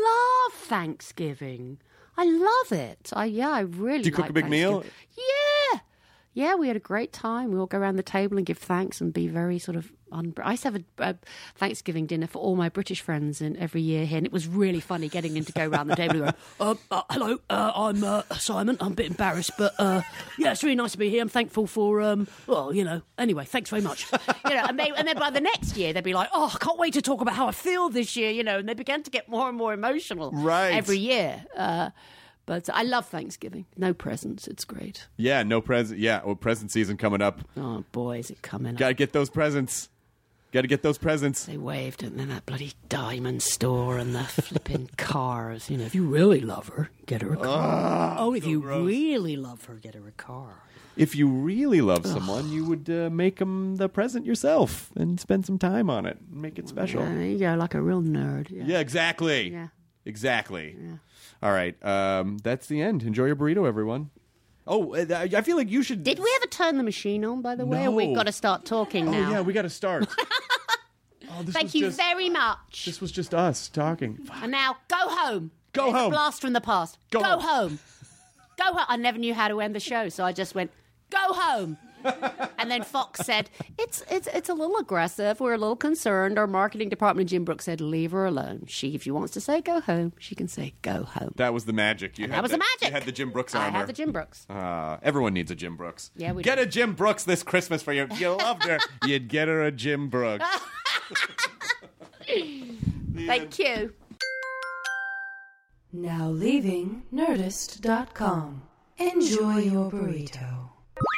I love Thanksgiving. I love it. I yeah, I really. Do you cook like a big meal? Thanksgiving. Yeah, yeah. We had a great time. We all go around the table and give thanks and be very sort of. Un- I used to have a, a Thanksgiving dinner for all my British friends in every year here, and it was really funny getting them to go around the table and go, uh, uh, "Hello, uh, I'm uh, Simon. I'm a bit embarrassed, but uh, yeah, it's really nice to be here. I'm thankful for um, well, you know. Anyway, thanks very much. You know, and, they, and then by the next year they'd be like, "Oh, I can't wait to talk about how I feel this year." You know, and they began to get more and more emotional Right. every year. Uh, But I love Thanksgiving. No presents. It's great. Yeah. No present. Yeah. Well, present season coming up. Oh, boy, is it coming Got to up. get those presents. Got to get those presents. They waved at them, that bloody diamond store and the flipping cars. You know, if you really love her, get her a car. oh, if you really love her, get her a car. If you really love someone, you would uh, make them the present yourself and spend some time on it and make it special. Yeah, there you go, like a real nerd. Yeah. Yeah, exactly. Yeah. Exactly. All right. Um, that's the end. Enjoy your burrito, everyone. Oh, uh, I feel like you should. Did we ever turn the machine on, by the way? No. Or we've got to start talking Oh, now? yeah, we got to start. oh, this Thank was you just, very much. This was just us talking. And now, go home. Go There's home. A blast from the past. Go Go, home. home. Go home. I never knew how to end the show, so I just went, go home. And then Fox said, it's it's it's a little aggressive. We're a little concerned. Our marketing department, Jim Brooks, said, leave her alone. She, if she wants to say go home, she can say go home. That was the magic. You And had that was the magic. You had the Jim Brooks I armor. had the Jim Brooks. Uh, everyone needs a Jim Brooks. Yeah, we Get do. a Jim Brooks this Christmas for you. If you loved her, you'd get her a Jim Brooks. Thank you. Now leaving Nerdist dot com. Enjoy your burrito.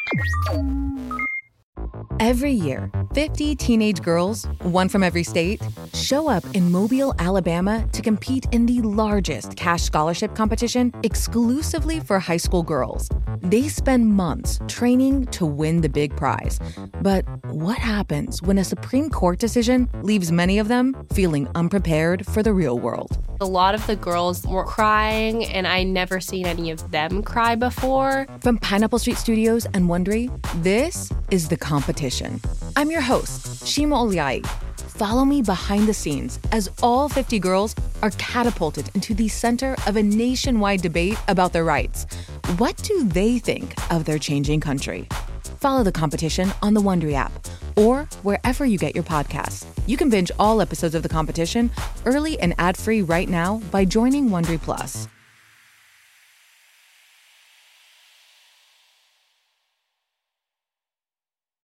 Every year, fifty teenage girls, one from every state, show up in Mobile, Alabama to compete in the largest cash scholarship competition exclusively for high school girls. They spend months training to win the big prize. But what happens when a Supreme Court decision leaves many of them feeling unprepared for the real world? A lot of the girls were crying, and I never seen any of them cry before. From Pineapple Street Studios and Wondery, this is The Competition. I'm your host, Shima Oliai. Follow me behind the scenes as all fifty girls are catapulted into the center of a nationwide debate about their rights. What do they think of their changing country? Follow The Competition on the Wondery app or wherever you get your podcasts. You can binge all episodes of The Competition early and ad-free right now by joining Wondery Plus.